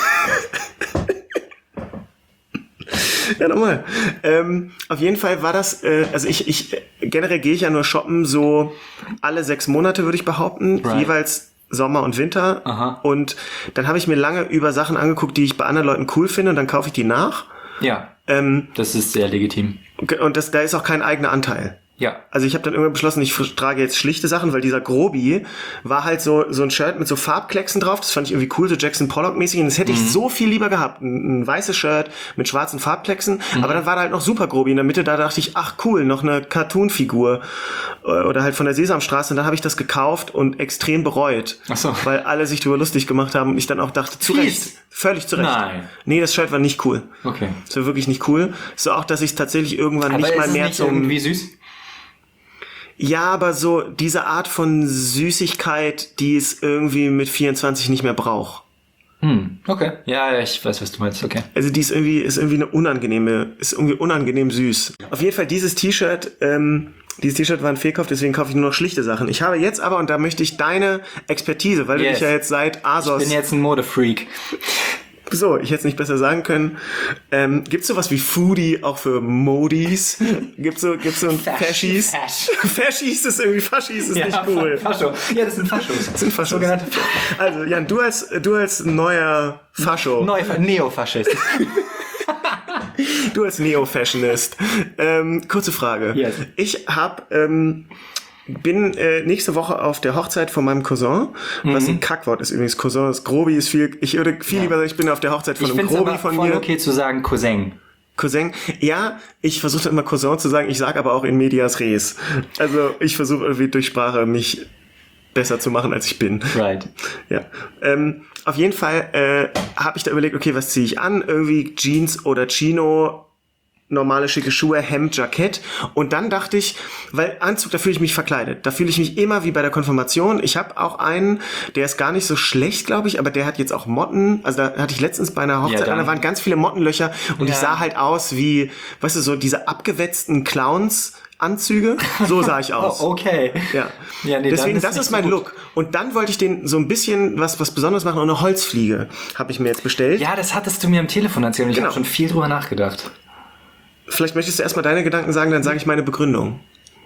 Ja, nochmal. Ähm, auf jeden Fall war das, äh, also ich, ich generell gehe ich ja nur shoppen so alle sechs Monate, würde ich behaupten, right. Jeweils Sommer und Winter. Aha. Und dann habe ich mir lange über Sachen angeguckt, die ich bei anderen Leuten cool finde und dann kaufe ich die nach. Ja, ähm, das ist sehr legitim. Und das, da ist auch kein eigener Anteil. Ja. Also ich habe dann irgendwann beschlossen, ich trage jetzt schlichte Sachen, weil dieser Grobi war halt so so ein Shirt mit so Farbklecksen drauf. Das fand ich irgendwie cool, so Jackson Pollock-mäßig. Und das hätte mhm. ich so viel lieber gehabt. Ein, ein weißes Shirt mit schwarzen Farbklecksen. Mhm. Aber dann war da halt noch super Grobi in der Mitte. Da dachte ich, ach cool, noch eine Cartoon-Figur. Oder halt von der Sesamstraße. Und dann habe ich das gekauft und extrem bereut. Ach so. Weil alle sich drüber lustig gemacht haben. Und ich dann auch dachte, zu Recht. Völlig zu Recht. Nein. Nee, das Shirt war nicht cool. Okay. Das war wirklich nicht cool. So auch, dass ich es tatsächlich irgendwann aber nicht mal mehr nicht zum... irgendwie süß? Ja, aber so diese Art von Süßigkeit, die es irgendwie mit vierundzwanzig nicht mehr braucht. Hm, okay. Ja, ich weiß, was du meinst, okay. Also die ist irgendwie, ist irgendwie eine unangenehme, ist irgendwie unangenehm süß. Auf jeden Fall dieses T-Shirt, ähm, dieses T-Shirt war ein Fehlkauf, deswegen kaufe ich nur noch schlichte Sachen. Ich habe jetzt aber, und da möchte ich deine Expertise, weil yes. du dich ja jetzt seit Asos... Ich bin jetzt ein Modefreak. So, ich hätte es nicht besser sagen können. Ähm, gibt's sowas wie Foodie auch für Modis? Gibt's so, gibt's so ein Faschis? Faschis ist irgendwie Faschis ist ja, nicht cool. Fascho. Ja, das sind Faschos. Das sind Faschos. Also, Jan, du als, du als neuer Fascho. Neu, Neofaschist. Du als Neo-Fashionist. Ähm, kurze Frage. Yes. Ich hab, ähm, bin äh, nächste Woche auf der Hochzeit von meinem Cousin, mhm. was ein Kackwort ist übrigens. Cousin ist Grobi, ist viel, ich würde viel ja. lieber sagen, ich bin auf der Hochzeit von ich einem Grobi aber von voll mir. Okay zu sagen Cousin. Cousin, ja, ich versuche immer Cousin zu sagen, ich sage aber auch in medias res. Also ich versuche irgendwie durch Sprache mich besser zu machen, als ich bin. Right. Ja. Ähm, auf jeden Fall äh, habe ich da überlegt, okay, was ziehe ich an? Irgendwie Jeans oder Chino, normale schicke Schuhe, Hemd, Jackett. Und dann dachte ich, weil Anzug, da fühle ich mich verkleidet. Da fühle ich mich immer wie bei der Konfirmation. Ich habe auch einen, der ist gar nicht so schlecht, glaube ich, aber der hat jetzt auch Motten. Also da hatte ich letztens bei einer Hochzeit, ja, da waren ganz viele Mottenlöcher und ja. ich sah halt aus wie, weißt du, so diese abgewetzten Clowns. Anzüge, so sah ich aus. Oh, okay. Ja. ja nee, Deswegen, ist das ist mein so Look. Und dann wollte ich den so ein bisschen was, was Besonderes machen und eine Holzfliege habe ich mir jetzt bestellt. Ja, das hattest du mir am Telefon erzählt und ich genau. habe schon viel drüber nachgedacht. Vielleicht möchtest du erstmal deine Gedanken sagen, dann sage ich meine Begründung.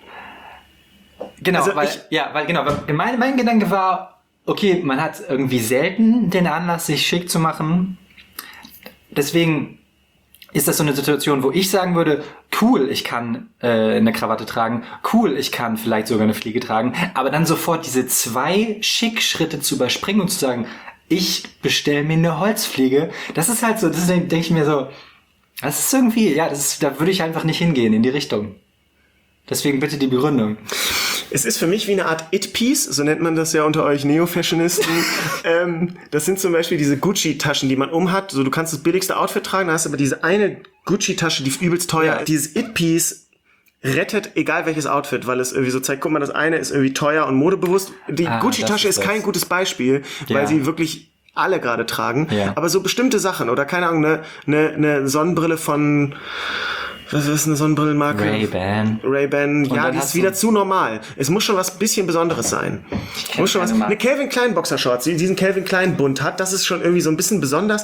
Genau, also weil, ich, ja, weil, genau, weil mein, mein Gedanke war, okay, man hat irgendwie selten den Anlass, sich schick zu machen. Deswegen ist das so eine Situation, wo ich sagen würde, cool, ich kann äh, eine Krawatte tragen, cool, ich kann vielleicht sogar eine Fliege tragen, aber dann sofort diese zwei Schick-Schritte zu überspringen und zu sagen, ich bestelle mir eine Holzfliege, das ist halt so, das denke ich mir so, das ist irgendwie, ja, das ist, da würde ich einfach nicht hingehen in die Richtung. Deswegen bitte die Begründung. Es ist für mich wie eine Art It-Piece, so nennt man das ja unter euch Neo-Fashionisten. ähm, das sind zum Beispiel diese Gucci-Taschen, die man umhat. So, du kannst das billigste Outfit tragen, da hast du aber diese eine Gucci-Tasche, die übelst teuer ist. Ja. Dieses It-Piece rettet egal welches Outfit, weil es irgendwie so zeigt, guck mal, das eine ist irgendwie teuer und modebewusst. Die ah, Gucci-Tasche ist, ist kein gutes Beispiel, ja. weil sie wirklich alle gerade tragen. Ja. Aber so bestimmte Sachen oder keine Ahnung, eine, eine, eine Sonnenbrille von... Was ist eine Sonnenbrillenmarke? Ray-Ban. Ray-Ban, ja, die ist wieder zu normal. Es muss schon was bisschen Besonderes sein. Muss schon was, eine Calvin Klein Boxershorts, die diesen Calvin Klein Bund hat, das ist schon irgendwie so ein bisschen besonders.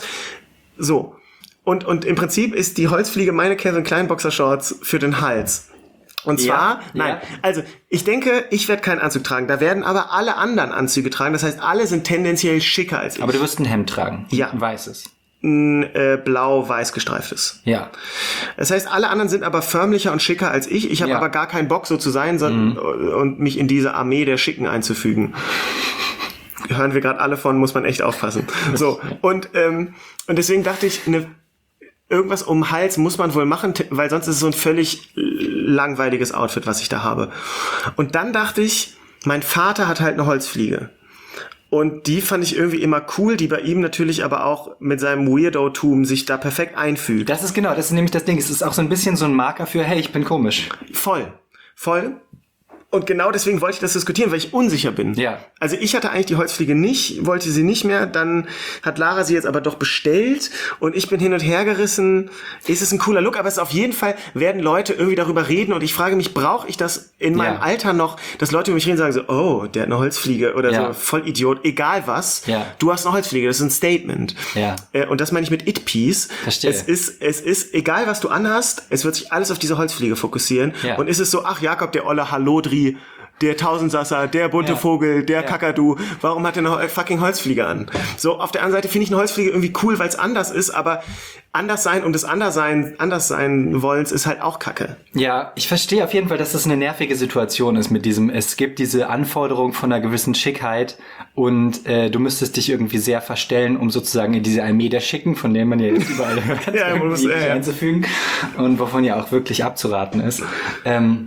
So. Und, und im Prinzip ist die Holzfliege meine Calvin Klein Boxershorts für den Hals. Und zwar, ja, nein, ja. also ich denke, ich werde keinen Anzug tragen. Da werden aber alle anderen Anzüge tragen. Das heißt, alle sind tendenziell schicker als ich. Aber du wirst ein Hemd tragen. Ja. Ein weißes. Ein äh, blau-weiß gestreiftes. Ja. Das heißt, alle anderen sind aber förmlicher und schicker als ich. Ich habe ja. aber gar keinen Bock, so zu sein sondern, mhm. und mich in diese Armee der Schicken einzufügen. Hören wir gerade alle von, muss man echt aufpassen. So, und, ähm, und deswegen dachte ich, eine irgendwas um den Hals muss man wohl machen, weil sonst ist es so ein völlig langweiliges Outfit, was ich da habe. Und dann dachte ich, mein Vater hat halt eine Holzfliege. Und die fand ich irgendwie immer cool, die bei ihm natürlich aber auch mit seinem Weirdo-Tum sich da perfekt einfügt. Das ist genau, das ist nämlich das Ding. Es ist auch so ein bisschen so ein Marker für, hey, ich bin komisch. Voll, voll. Und genau deswegen wollte ich das diskutieren, weil ich unsicher bin. Ja. Also ich hatte eigentlich die Holzfliege nicht, wollte sie nicht mehr. Dann hat Lara sie jetzt aber doch bestellt und ich bin hin und her gerissen. Ist es ein cooler Look? Aber es ist auf jeden Fall, werden Leute irgendwie darüber reden und ich frage mich, brauche ich das in meinem ja. Alter noch, dass Leute über mich reden und sagen so, oh, der hat eine Holzfliege oder ja. so, voll Idiot, egal was. Ja. Du hast eine Holzfliege, das ist ein Statement. Ja. Und das meine ich mit It-Piece. Verstehe. Es ist, es ist, egal was du anhast, es wird sich alles auf diese Holzfliege fokussieren. Ja. Und ist es so, ach Jakob, der olle Hallodri, der Tausendsasser, der bunte ja. Vogel, der ja. Kakadu, warum hat er eine fucking Holzfliege an? So, auf der anderen Seite finde ich eine Holzfliege irgendwie cool, weil es anders ist, aber anders sein und das Anderssein, anders sein wollens ist halt auch Kacke. Ja, ich verstehe auf jeden Fall, dass das eine nervige Situation ist mit diesem, es gibt diese Anforderung von einer gewissen Schickheit und äh, du müsstest dich irgendwie sehr verstellen, um sozusagen in diese Armee der Schicken, von der man ja jetzt überall hört, ja, man muss, äh, einzufügen und wovon ja auch wirklich abzuraten ist. Ähm,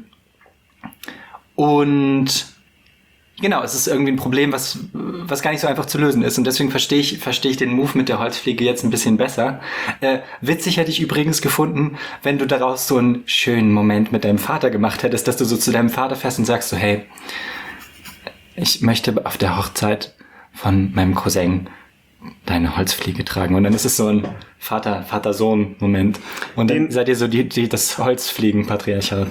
Und genau, es ist irgendwie ein Problem, was was gar nicht so einfach zu lösen ist. Und deswegen verstehe ich verstehe ich den Move mit der Holzfliege jetzt ein bisschen besser. Äh, witzig hätte ich übrigens gefunden, wenn du daraus so einen schönen Moment mit deinem Vater gemacht hättest, dass du so zu deinem Vater fährst und sagst so, hey, ich möchte auf der Hochzeit von meinem Cousin deine Holzfliege tragen. Und dann ist es so ein Vater, Vater-Sohn-Moment. Und dann den seid ihr so die, die das Holzfliegen-Patriarchat.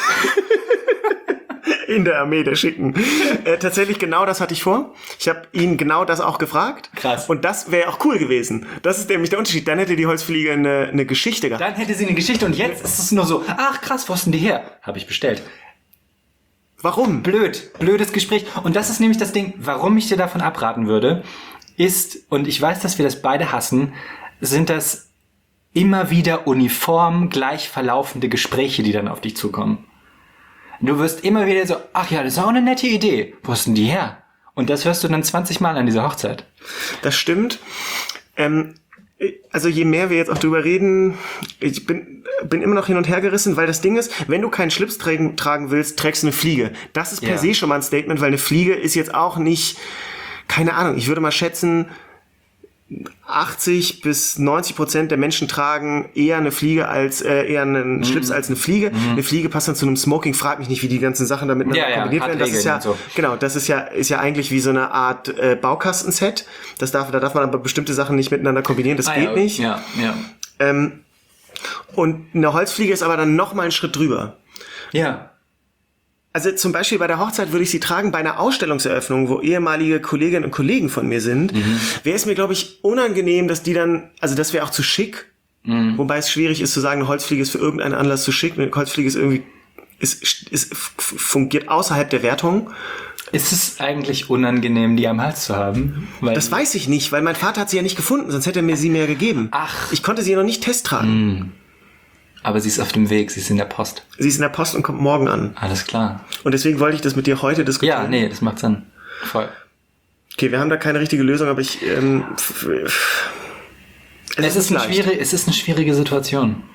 In der Armee der Schicken. Äh, tatsächlich genau das hatte ich vor. Ich habe ihn genau das auch gefragt. Krass. Und das wäre auch cool gewesen. Das ist nämlich der Unterschied. Dann hätte die Holzfliege eine, eine Geschichte gehabt. Dann hätte sie eine Geschichte und jetzt ist es nur so, ach krass, wo ist denn die her? Habe ich bestellt. Warum? Blöd, blödes Gespräch. Und das ist nämlich das Ding, warum ich dir davon abraten würde, ist, und ich weiß, dass wir das beide hassen, sind das immer wieder uniform gleich verlaufende Gespräche, die dann auf dich zukommen. Du wirst immer wieder so, ach ja, das ist auch eine nette Idee. Wo ist denn die her? Und das hörst du dann zwanzig Mal an dieser Hochzeit. Das stimmt. Ähm, also je mehr wir jetzt auch drüber reden, ich bin, bin immer noch hin und her gerissen, weil das Ding ist, wenn du keinen Schlips tragen, tragen willst, trägst du eine Fliege. Das ist per ja. se schon mal ein Statement, weil eine Fliege ist jetzt auch nicht, keine Ahnung, ich würde mal schätzen, achtzig bis neunzig Prozent der Menschen tragen eher eine Fliege als äh, eher einen mhm. Schlips als eine Fliege. Mhm. Eine Fliege passt dann zu einem Smoking. Frag mich nicht, wie die ganzen Sachen da miteinander ja, kombiniert ja, werden. Das ist ja so. genau, das ist ja ist ja eigentlich wie so eine Art äh, Baukastenset. Das darf da darf man aber bestimmte Sachen nicht miteinander kombinieren. Das ah, geht ja, nicht. Ja, ja. Ähm, und eine Holzfliege ist aber dann noch mal einen Schritt drüber. Ja. Also zum Beispiel bei der Hochzeit würde ich sie tragen, bei einer Ausstellungseröffnung, wo ehemalige Kolleginnen und Kollegen von mir sind, mhm. wäre es mir, glaube ich, unangenehm, dass die dann, also das wäre auch zu schick, mhm. wobei es schwierig ist zu sagen, eine Holzfliege ist für irgendeinen Anlass zu schick, eine Holzfliege ist irgendwie, ist, ist, fungiert außerhalb der Wertung. Ist es eigentlich unangenehm, die am Hals zu haben? Weil das weiß ich nicht, weil mein Vater hat sie ja nicht gefunden, sonst hätte er mir sie mehr gegeben. Ach. Ich konnte sie ja noch nicht testtragen. Mhm. Aber sie ist auf dem Weg, sie ist in der Post. Sie ist in der Post und kommt morgen an. Alles klar. Und deswegen wollte ich das mit dir heute diskutieren. Ja, nee, das macht Sinn. Voll. Okay, wir haben da keine richtige Lösung, aber ich... Ähm, f- f- es, es, ist eine schwierige, es ist eine schwierige Situation.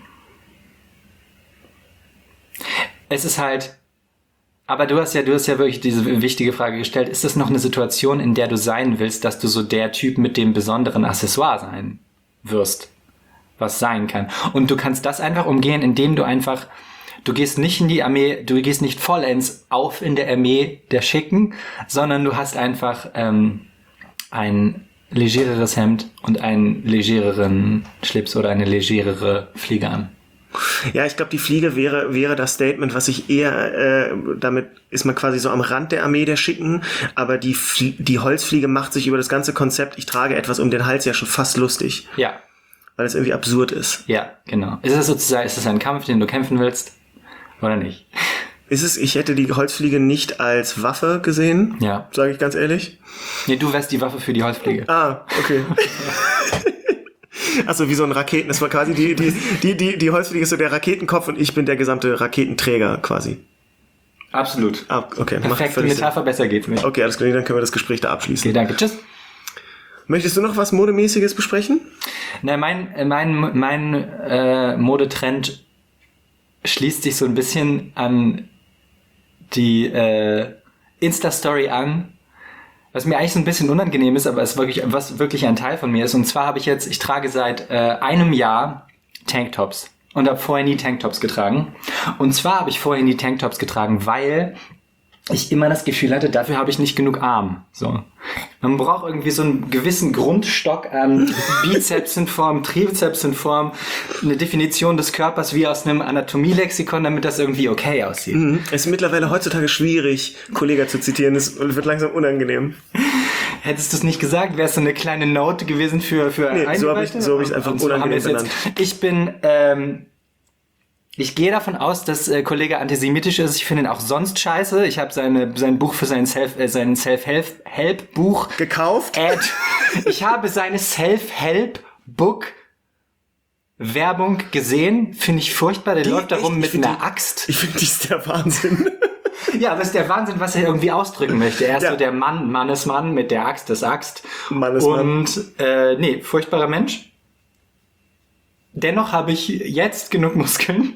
Es ist halt... Aber du hast ja, du hast ja wirklich diese wichtige Frage gestellt. Ist das noch eine Situation, in der du sein willst, dass du so der Typ mit dem besonderen Accessoire sein wirst? Was sein kann. Und du kannst das einfach umgehen, indem du einfach, du gehst nicht in die Armee, du gehst nicht vollends auf in der Armee der Schicken, sondern du hast einfach ähm, ein legereres Hemd und einen legereren Schlips oder eine legerere Fliege an. Ja, ich glaube, die Fliege wäre wäre das Statement, was ich eher, äh, damit ist man quasi so am Rand der Armee der Schicken, aber die Flie- die Holzfliege macht sich über das ganze Konzept, ich trage etwas um den Hals, ja schon fast lustig. Ja. Weil es irgendwie absurd ist. Ja, genau. Ist es sozusagen, ist es ein Kampf, den du kämpfen willst? Oder nicht? Ist es, ich hätte die Holzfliege nicht als Waffe gesehen, ja. Sage ich ganz ehrlich. Nee, du wärst die Waffe für die Holzfliege. Ah, okay. Achso, wie so ein Raketen, das war quasi die, die, die, die, die Holzfliege ist so der Raketenkopf und ich bin der gesamte Raketenträger quasi. Absolut. Ah, okay. Perfekte Metapher, Sinn. Besser geht's nicht. Okay, alles klar, dann können wir das Gespräch da abschließen. Okay, danke, tschüss. Möchtest du noch was Modemäßiges besprechen? Na, mein, mein, mein äh, Modetrend schließt sich so ein bisschen an die äh, Insta-Story an, was mir eigentlich so ein bisschen unangenehm ist, aber es wirklich, was wirklich ein Teil von mir ist. Und zwar habe ich jetzt, ich trage seit äh, einem Jahr Tanktops und habe vorher nie Tanktops getragen. Und zwar habe ich vorher nie Tanktops getragen, weil ich immer das Gefühl hatte, dafür habe ich nicht genug Arm. So. Man braucht irgendwie so einen gewissen Grundstock an Bizeps in Form, Trizeps in Form, eine Definition des Körpers wie aus einem Anatomielexikon, damit das irgendwie okay aussieht. Mhm. Es ist mittlerweile heutzutage schwierig, Kollegen zu zitieren. Es wird langsam unangenehm. Hättest du es nicht gesagt, wäre es so eine kleine Note gewesen für für nee, so habe ich so hab ich es einfach so unangenehm benannt. Ich bin ähm, Ich gehe davon aus, dass äh, Kollege antisemitisch ist. Ich finde ihn auch sonst scheiße. Ich habe seine sein Buch für sein Self äh, sein Self-Help-Buch gekauft. Ad. Ich habe seine Self-Help-Book Werbung gesehen. Finde ich furchtbar. Der die, läuft da rum mit einer die, Axt. Ich finde, die ist der Wahnsinn. Ja, aber das ist der Wahnsinn, was er irgendwie ausdrücken möchte. Er ist ja. so der Mann, Mannesmann mit der Axt des Axt. Mannesmann. Und äh, nee, furchtbarer Mensch. Dennoch habe ich jetzt genug Muskeln,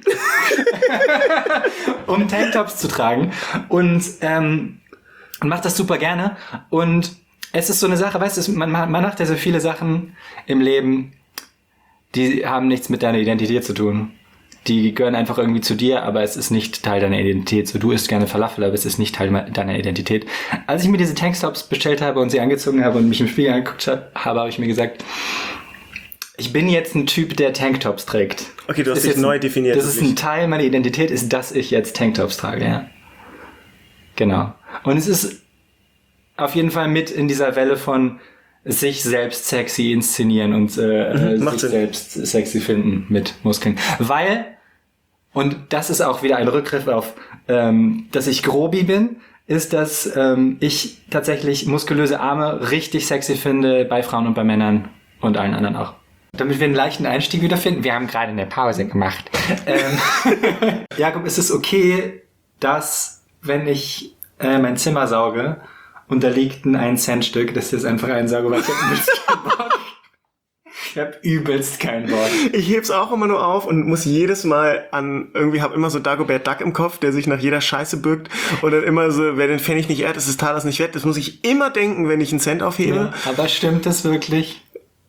um Tanktops zu tragen und ähm, mache das super gerne. Und es ist so eine Sache, weißt du, man, man macht ja so viele Sachen im Leben, die haben nichts mit deiner Identität zu tun. Die gehören einfach irgendwie zu dir, aber es ist nicht Teil deiner Identität. So, du isst gerne Falafel, aber es ist nicht Teil deiner Identität. Als ich mir diese Tanktops bestellt habe und sie angezogen habe und mich im Spiegel angeguckt habe, habe ich mir gesagt, ich bin jetzt ein Typ, der Tanktops trägt. Okay, du hast dich neu definiert. Das ist ein Teil meiner Identität, ist, dass ich jetzt Tanktops trage, ja. Genau. Und es ist auf jeden Fall mit in dieser Welle von sich selbst sexy inszenieren und äh, mhm, sich Sinn. selbst sexy finden mit Muskeln. Weil, und das ist auch wieder ein Rückgriff auf, ähm, dass ich Grobi bin, ist, dass ähm, ich tatsächlich muskulöse Arme richtig sexy finde bei Frauen und bei Männern und allen anderen auch. Damit wir einen leichten Einstieg wiederfinden. Wir haben gerade eine Pause gemacht. ähm, Jakob, ist es okay, dass, wenn ich äh, mein Zimmer sauge und da liegt ein ein-Cent-Stück, dass ich das einfach einsauge, weil ich hab übelst keinen Bock. Ich hab übelst keinen Bock. Ich heb's auch immer nur auf und muss jedes Mal an, irgendwie hab immer so Dagobert Duck im Kopf, der sich nach jeder Scheiße bückt und dann immer so, wer den Pfennig nicht ehrt, ist des Talers nicht wert. Das muss ich immer denken, wenn ich einen Cent aufhebe. Ja, aber stimmt das wirklich?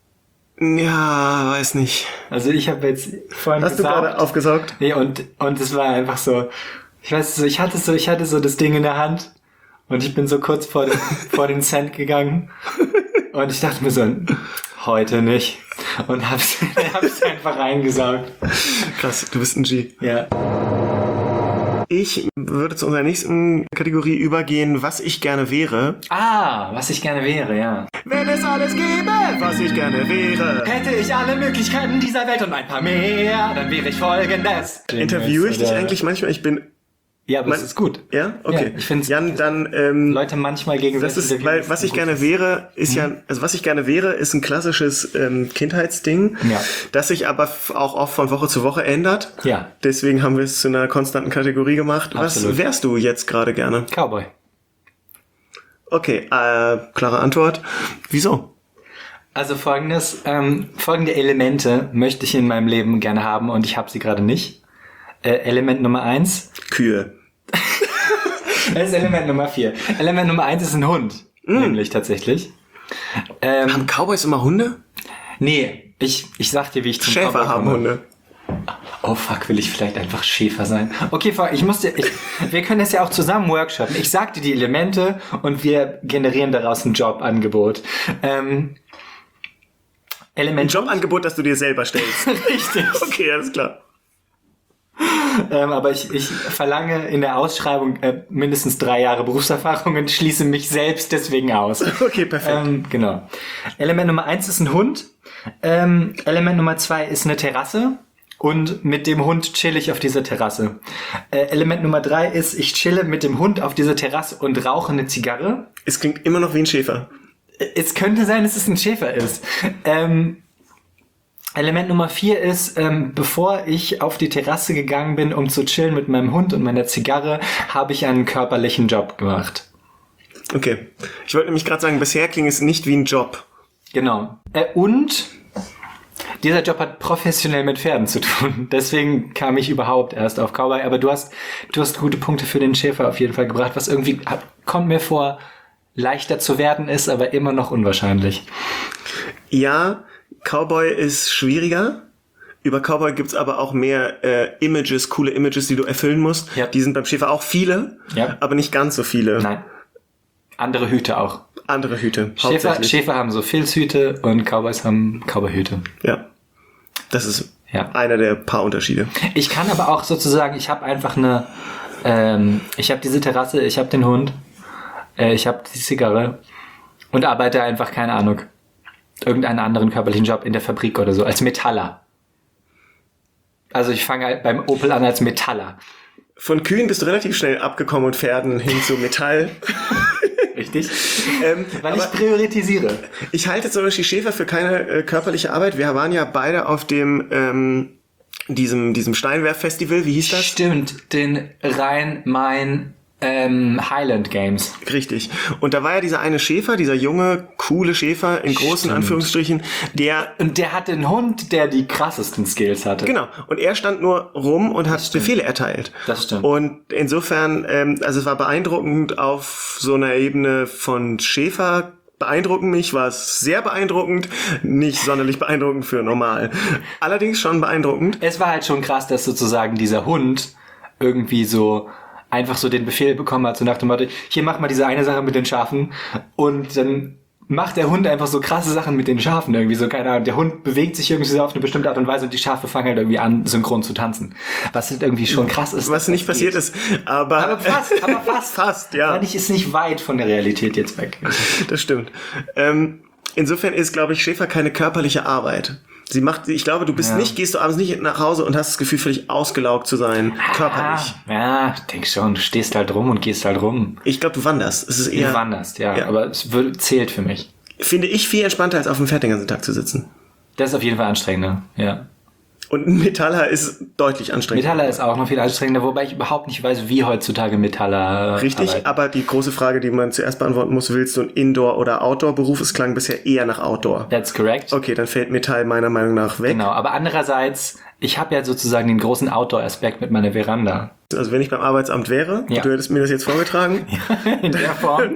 Ja, weiß nicht. Also ich habe jetzt vorhin Hast gesaugt. Du gerade aufgesaugt? Nee, und und es war einfach so, ich weiß so, ich hatte so, ich hatte so das Ding in der Hand und ich bin so kurz vor den, vor den Cent gegangen und ich dachte mir so, heute nicht und hab's, hab's einfach reingesaugt. Krass, du bist ein G. Ja. Ich würde zu unserer nächsten Kategorie übergehen, was ich gerne wäre. Ah, was ich gerne wäre, ja. Wenn es alles gäbe, was ich gerne wäre. Hätte ich alle Möglichkeiten dieser Welt und ein paar mehr, dann wäre ich folgendes. Interviewe ich dich eigentlich manchmal? Ich bin... Ja, aber es ist gut. Ja? Okay. Ja, ich finde Jan, dann, ähm, Leute manchmal gegenseitig. Das ist, weil, was ich gerne wäre, ist mhm. ja, also was ich gerne wäre, ist ein klassisches ähm, Kindheitsding, ja. das sich aber auch oft von Woche zu Woche ändert. Ja. Deswegen haben wir es zu einer konstanten Kategorie gemacht. Absolut. Was wärst du jetzt gerade gerne? Cowboy. Okay, äh, klare Antwort. Wieso? Also folgendes, ähm, folgende Elemente möchte ich in meinem Leben gerne haben und ich habe sie gerade nicht. Äh, Element Nummer eins. Kühe. Das ist Element Nummer vier. Element Nummer eins ist ein Hund. Mm. Nämlich tatsächlich. Ähm, haben Cowboys immer Hunde? Nee, ich, ich sag dir, wie ich zum Schäfer Cowboy haben komme. Hunde. Oh fuck, will ich vielleicht einfach Schäfer sein? Okay, fuck, ich musste, ich, wir können das ja auch zusammen workshoppen. Ich sag dir die Elemente und wir generieren daraus ein Jobangebot. Ähm, Element. Ein Jobangebot, das du dir selber stellst. Richtig. Okay, alles klar. Ähm, aber ich, ich verlange in der Ausschreibung äh, mindestens drei Jahre Berufserfahrung und schließe mich selbst deswegen aus. Okay, perfekt. Ähm, genau. Element Nummer eins ist ein Hund. Ähm, Element Nummer zwei ist eine Terrasse Und mit dem Hund chill ich auf dieser Terrasse. Äh, Element Nummer drei ist, ich chille mit dem Hund auf dieser Terrasse und rauche eine Zigarre. Es klingt immer noch wie ein Schäfer. Es könnte sein, dass es ein Schäfer ist. Ähm, Element Nummer vier ist, ähm, bevor ich auf die Terrasse gegangen bin, um zu chillen mit meinem Hund und meiner Zigarre, habe ich einen körperlichen Job gemacht. Okay. Ich wollte nämlich gerade sagen, bisher klingt es nicht wie ein Job. Genau. Äh, und dieser Job hat professionell mit Pferden zu tun. Deswegen kam ich überhaupt erst auf Cowboy. Aber du hast, du hast gute Punkte für den Schäfer auf jeden Fall gebracht, was irgendwie, kommt mir vor, leichter zu werden ist, aber immer noch unwahrscheinlich. Ja, Cowboy ist schwieriger. Über Cowboy gibt's aber auch mehr äh, Images, coole Images, die du erfüllen musst. Ja. Die sind beim Schäfer auch viele, ja. aber nicht ganz so viele. Nein. Andere Hüte auch. Andere Hüte. Schäfer, Schäfer haben so Filzhüte und Cowboys haben Cowboyhüte. Ja. Das ist ja. einer der paar Unterschiede. Ich kann aber auch sozusagen, ich habe einfach eine, ähm, ich habe diese Terrasse, ich habe den Hund, äh, ich habe die Zigarre und arbeite einfach, keine Ahnung, irgendeinen anderen körperlichen Job in der Fabrik oder so, als Metaller. Also ich fange halt beim Opel an als Metaller. Von Kühen bist du relativ schnell abgekommen und Pferden hin zu Metall. Richtig. ähm, Weil ich priorisiere. Ich halte zum Beispiel Schäfer für keine äh, körperliche Arbeit. Wir waren ja beide auf dem ähm, diesem, diesem Steinwerf-Festival. Wie hieß das? Stimmt, den Rhein-Main Ähm, Highland Games. Richtig. Und da war ja dieser eine Schäfer, dieser junge, coole Schäfer, in großen Stimmt. Anführungsstrichen, der... Und der hatte einen Hund, der die krassesten Skills hatte. Genau. Und er stand nur rum und hat Befehle erteilt. Das stimmt. Und insofern, ähm, also es war beeindruckend auf so einer Ebene von Schäfer, beeindruckend mich, war es sehr beeindruckend, nicht sonderlich beeindruckend für normal. Allerdings schon beeindruckend. Es war halt schon krass, dass sozusagen dieser Hund irgendwie so einfach so den Befehl bekommen hat, so nach dem Motto, hier mach mal diese eine Sache mit den Schafen und dann macht der Hund einfach so krasse Sachen mit den Schafen irgendwie so, keine Ahnung, der Hund bewegt sich irgendwie so auf eine bestimmte Art und Weise und die Schafe fangen halt irgendwie an, synchron zu tanzen. Was halt irgendwie schon krass ist. Was nicht passiert ist, aber... Aber fast, aber fast. Fast, ja. Weil ich ist nicht weit von der Realität jetzt weg. Das stimmt. Ähm, insofern ist, glaube ich, Schäfer keine körperliche Arbeit. Sie macht, ich glaube, du bist ja. nicht, gehst du abends nicht nach Hause und hast das Gefühl, völlig ausgelaugt zu sein, körperlich. Ja, ja, denk schon, du stehst halt rum und gehst halt rum. Ich glaube, du wanderst. Es ist eher, du wanderst, ja, ja. aber es wird, zählt für mich. Finde ich viel entspannter, als auf dem Pferd den ganzen Tag zu sitzen. Das ist auf jeden Fall anstrengender, ja. Und ein Metaller ist deutlich anstrengender. Metaller ist auch noch viel anstrengender, wobei ich überhaupt nicht weiß, wie heutzutage Metaller Richtig, arbeiten. Aber die große Frage, die man zuerst beantworten muss, willst du ein Indoor- oder Outdoor-Beruf? Es klang bisher eher nach Outdoor. That's correct. Okay, dann fällt Metall meiner Meinung nach weg. Genau, aber andererseits, ich habe ja sozusagen den großen Outdoor-Aspekt mit meiner Veranda. Also wenn ich beim Arbeitsamt wäre, ja. du hättest mir das jetzt vorgetragen. Ja, in der Form.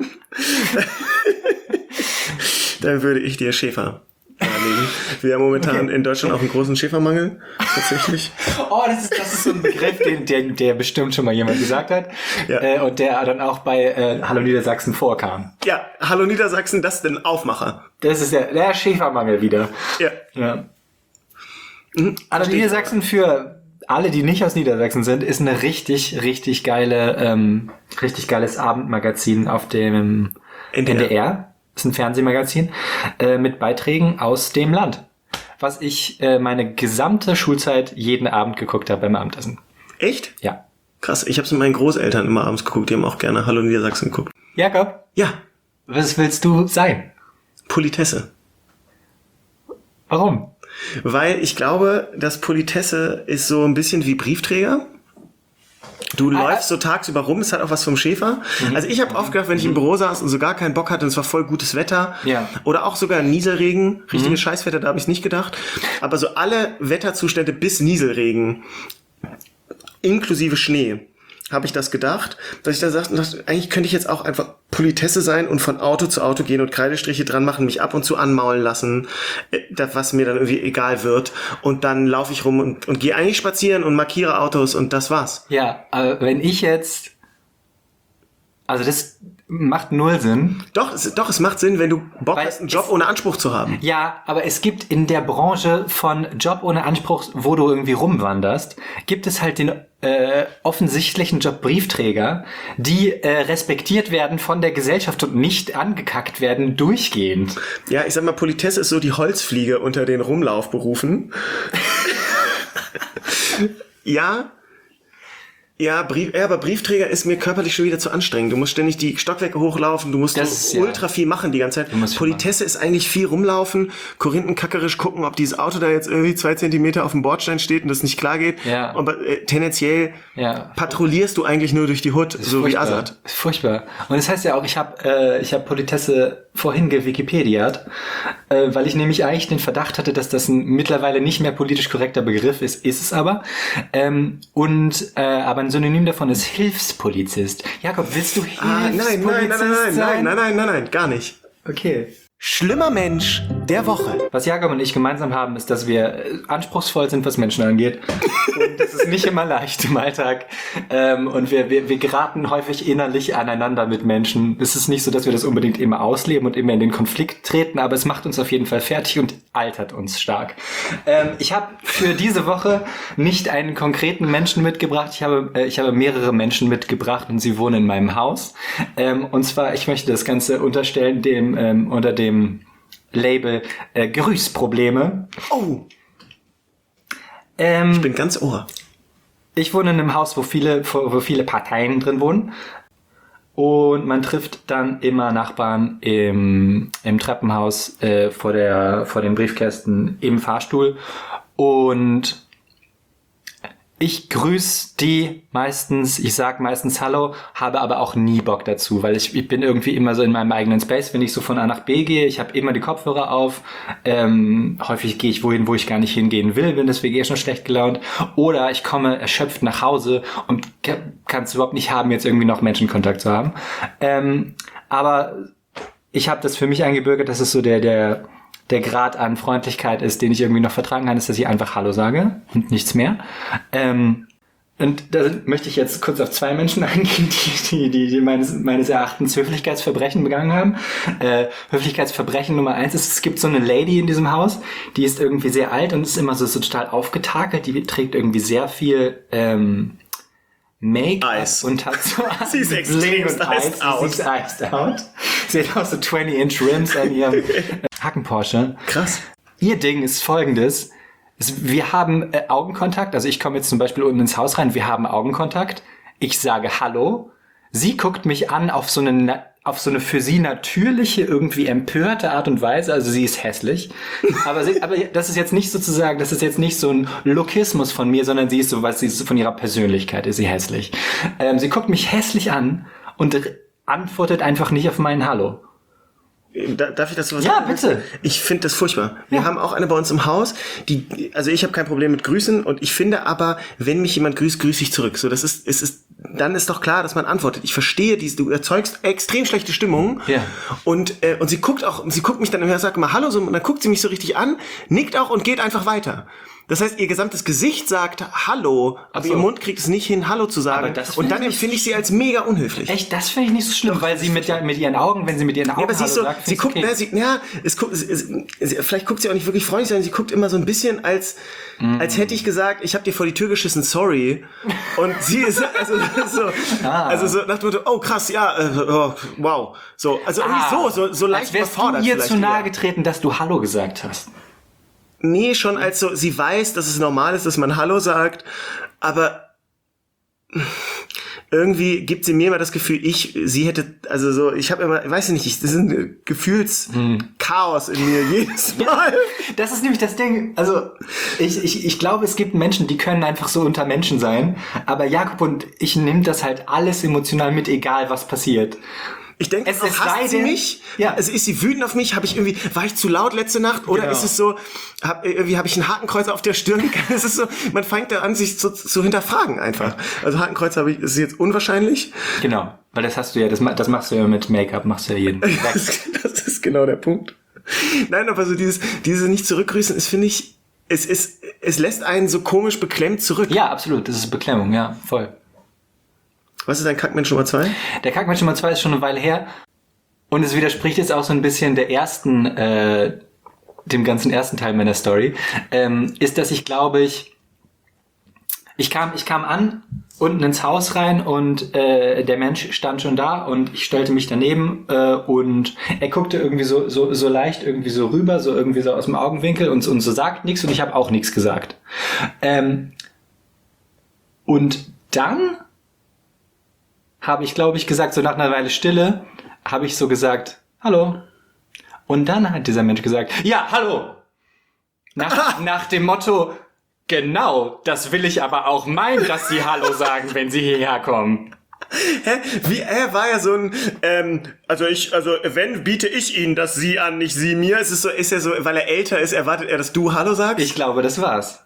Dann würde ich dir Schäfer darlegen. Wir haben momentan okay. in Deutschland auch einen großen Schäfermangel, tatsächlich. Oh, das ist, das ist so ein Begriff, den, der, der bestimmt schon mal jemand gesagt hat. Ja. Äh, und der dann auch bei äh, Hallo Niedersachsen vorkam. Ja, Hallo Niedersachsen, das ist ein Aufmacher. Das ist der, der Schäfermangel wieder. Ja. ja. Mhm. Hallo Niedersachsen für alle, die nicht aus Niedersachsen sind, ist eine richtig, richtig geile, ähm, richtig geiles Abendmagazin auf dem N D R. N D R. Das ist ein Fernsehmagazin äh, mit Beiträgen aus dem Land, was ich äh, meine gesamte Schulzeit jeden Abend geguckt habe beim Abendessen. Echt? Ja. Krass, ich habe es mit meinen Großeltern immer abends geguckt, die haben auch gerne Hallo Niedersachsen geguckt. Jakob? Ja. Was willst du sein? Politesse. Warum? Weil ich glaube, dass Politesse ist so ein bisschen wie Briefträger. Du ah, läufst so tagsüber rum, es hat auch was vom Schäfer. Mhm. Also ich habe oft gedacht, wenn ich im Büro saß und so gar keinen Bock hatte und es war voll gutes Wetter ja. oder auch sogar Nieselregen, richtiges mhm. Scheißwetter, da habe ich es nicht gedacht. Aber so alle Wetterzustände bis Nieselregen, inklusive Schnee, habe ich das gedacht, dass ich da sagte, eigentlich könnte ich jetzt auch einfach Politesse sein und von Auto zu Auto gehen und Kreidestriche dran machen, mich ab und zu anmaulen lassen, was mir dann irgendwie egal wird. Und dann laufe ich rum und, und gehe eigentlich spazieren und markiere Autos und das war's. Ja, aber wenn ich jetzt... Also das macht null Sinn. Doch, es, doch, es macht Sinn, wenn du Bock Weil hast, einen Job ohne Anspruch zu haben. Ja, aber es gibt in der Branche von Job ohne Anspruch, wo du irgendwie rumwanderst, gibt es halt den äh, offensichtlichen Job Briefträger, die äh, respektiert werden von der Gesellschaft und nicht angekackt werden durchgehend. Ja, ich sag mal, Politesse ist so die Holzfliege unter den Rumlaufberufen. Ja, ja, Brief, ja, aber Briefträger ist mir körperlich schon wieder zu anstrengend. Du musst ständig die Stockwerke hochlaufen, du musst das, du ja. ultra viel machen die ganze Zeit. Politesse ist eigentlich viel rumlaufen, korinthenkackerisch gucken, ob dieses Auto da jetzt irgendwie zwei Zentimeter auf dem Bordstein steht und das nicht klar geht. Ja. Aber äh, tendenziell ja. patrouillierst du eigentlich nur durch die Hood, so furchtbar. wie Azad. Das ist furchtbar. Und das heißt ja auch, ich habe äh, ich hab Politesse vorhin gewikipediat, äh, weil ich nämlich eigentlich den Verdacht hatte, dass das ein mittlerweile nicht mehr politisch korrekter Begriff ist, ist es aber. Ähm, und äh, aber ein Synonym davon ist Hilfspolizist. Jakob, willst du Hilfspolizist ah, nein, nein, nein, nein, nein, sein? nein, nein, nein, nein, nein, gar nicht. Okay. Schlimmer Mensch der Woche. Was Jakob und ich gemeinsam haben, ist, dass wir anspruchsvoll sind, was Menschen angeht. Und das ist nicht immer leicht im Alltag. Ähm, und wir, wir, wir geraten häufig innerlich aneinander mit Menschen. Es ist nicht so, dass wir das unbedingt immer ausleben und immer in den Konflikt treten, aber es macht uns auf jeden Fall fertig und altert uns stark. Ähm, ich habe für diese Woche nicht einen konkreten Menschen mitgebracht. Ich habe, äh, ich habe mehrere Menschen mitgebracht und sie wohnen in meinem Haus. Ähm, und zwar, ich möchte das Ganze unterstellen dem ähm, unter dem Label äh, Gerüchsprobleme. Oh. Ähm, ich bin ganz Ohr. Ich wohne in einem Haus, wo viele, wo viele Parteien drin wohnen. Und man trifft dann immer Nachbarn im, im Treppenhaus äh, vor, der, vor den Briefkästen im Fahrstuhl. Und ich grüße die meistens, ich sag meistens Hallo, habe aber auch nie Bock dazu, weil ich, ich bin irgendwie immer so in meinem eigenen Space, wenn ich so von A nach B gehe, ich habe immer die Kopfhörer auf, ähm, häufig gehe ich wohin, wo ich gar nicht hingehen will, bin deswegen eh schon schlecht gelaunt, oder ich komme erschöpft nach Hause und kann es überhaupt nicht haben, jetzt irgendwie noch Menschenkontakt zu haben. Ähm, aber ich habe das für mich eingebürgert, das ist so der, der der Grad an Freundlichkeit ist, den ich irgendwie noch vertragen kann, ist, dass ich einfach Hallo sage und nichts mehr. Ähm, und da möchte ich jetzt kurz auf zwei Menschen eingehen, die, die, die, die meines, meines Erachtens Höflichkeitsverbrechen begangen haben. Äh, Höflichkeitsverbrechen Nummer eins ist, es gibt so eine Lady in diesem Haus, die ist irgendwie sehr alt und ist immer so, so total aufgetakelt, die trägt irgendwie sehr viel ähm, Make-up und hat so sie ist extrem iced out. Sie ist iced out. Sie hat auch so zwanzig Inch Rims an ihrem äh, Hacken-Porsche. Krass. Ihr Ding ist folgendes. Es, wir haben äh, Augenkontakt. Also ich komme jetzt zum Beispiel unten ins Haus rein. Wir haben Augenkontakt. Ich sage Hallo. Sie guckt mich an auf so eine, auf so eine für sie natürliche, irgendwie empörte Art und Weise. Also sie ist hässlich. Aber, sie, aber das ist jetzt nicht sozusagen, das ist jetzt nicht so ein Lookismus von mir, sondern sie ist so, was sie ist von ihrer Persönlichkeit ist sie hässlich. Ähm, sie guckt mich hässlich an und antwortet einfach nicht auf meinen Hallo. Darf ich das so was Ja, sagen? bitte. Ich finde das furchtbar. Wir Ja. haben auch eine bei uns im Haus, die, also ich habe kein Problem mit Grüßen und ich finde aber, wenn mich jemand grüßt, grüße ich zurück. So, das ist, es ist, dann ist doch klar, dass man antwortet. Ich verstehe dies, du erzeugst extrem schlechte Stimmung. Ja. Und, äh, und sie guckt auch, sie guckt mich dann immer, sagt mal Hallo, so, und dann guckt sie mich so richtig an, nickt auch und geht einfach weiter. Das heißt, ihr gesamtes Gesicht sagt Hallo, aber so. ihr Mund kriegt es nicht hin, Hallo zu sagen. Und dann empfinde ich sie als mega unhöflich. Echt, das finde ich nicht so schlimm, Doch. weil sie mit, mit ihren Augen, wenn sie mit ihren Augen Ja, aber sie Hallo ist so, sagt, sie guckt, okay. ne, sie, ja, es guckt, es, es, vielleicht guckt sie auch nicht wirklich freundlich, sondern sie guckt immer so ein bisschen als, mm. als hätte ich gesagt, ich habe dir vor die Tür geschissen, sorry. Und sie ist, also, so, ah. also so nach dem Motto, oh krass, ja, äh, oh, wow. So, also irgendwie ah, so, so, so leicht als wärst überfordert. Du ihr zu nahe wieder. getreten, dass du Hallo gesagt hast. Nee, schon als so, sie weiß, dass es normal ist, dass man Hallo sagt, aber irgendwie gibt sie mir immer das Gefühl, ich, sie hätte, also so, ich habe immer, weiß ich nicht, ich, das ist ein Gefühlschaos in mir jedes Mal. Ja, das ist nämlich das Ding, also ich, ich, ich glaube, es gibt Menschen, die können einfach so unter Menschen sein, aber Jakob und ich nehmen das halt alles emotional mit, egal was passiert. Ich denke, es ist hasst sie mich? Ja. Also ist sie wütend auf mich? Habe ich irgendwie, war ich zu laut letzte Nacht? Oder genau. ist es so, hab, irgendwie habe ich ein Hakenkreuz auf der Stirn? Es ist so, man fängt da an, sich zu, zu hinterfragen einfach. Also Hakenkreuz habe ich, ist jetzt unwahrscheinlich. Genau, weil das hast du ja, das, das machst du ja mit Make-up, machst du ja jeden. das, das ist genau der Punkt. Nein, aber so dieses, dieses nicht zurückgrüßen ist, finde ich, es ist, es lässt einen so komisch beklemmt zurück. Ja, absolut, das ist Beklemmung, ja, voll. Was ist dein Kackmensch Nummer zwei? Der Kackmensch Nummer zwei ist schon eine Weile her. Und es widerspricht jetzt auch so ein bisschen der ersten, äh, dem ganzen ersten Teil meiner Story. Ähm, ist, dass ich glaube ich, Ich kam, ich kam an, unten ins Haus rein und äh, der Mensch stand schon da und ich stellte mich daneben äh, und er guckte irgendwie so, so, so leicht irgendwie so rüber, so irgendwie so aus dem Augenwinkel und, und so sagt nichts und ich habe auch nichts gesagt. Ähm, und dann habe ich, glaube ich, gesagt, so nach einer Weile Stille, habe ich so gesagt, hallo. Und dann hat dieser Mensch gesagt, ja, hallo. Nach, nach dem Motto, genau, das will ich aber auch meinen, dass Sie Hallo sagen, wenn Sie hierher kommen. Hä? Wie, er war ja so ein, ähm, also ich, also wenn, biete ich Ihnen das Sie an, nicht Sie mir. Ist es so, ist er so, weil er älter ist, erwartet er, dass du Hallo sagst? Ich glaube, das war's.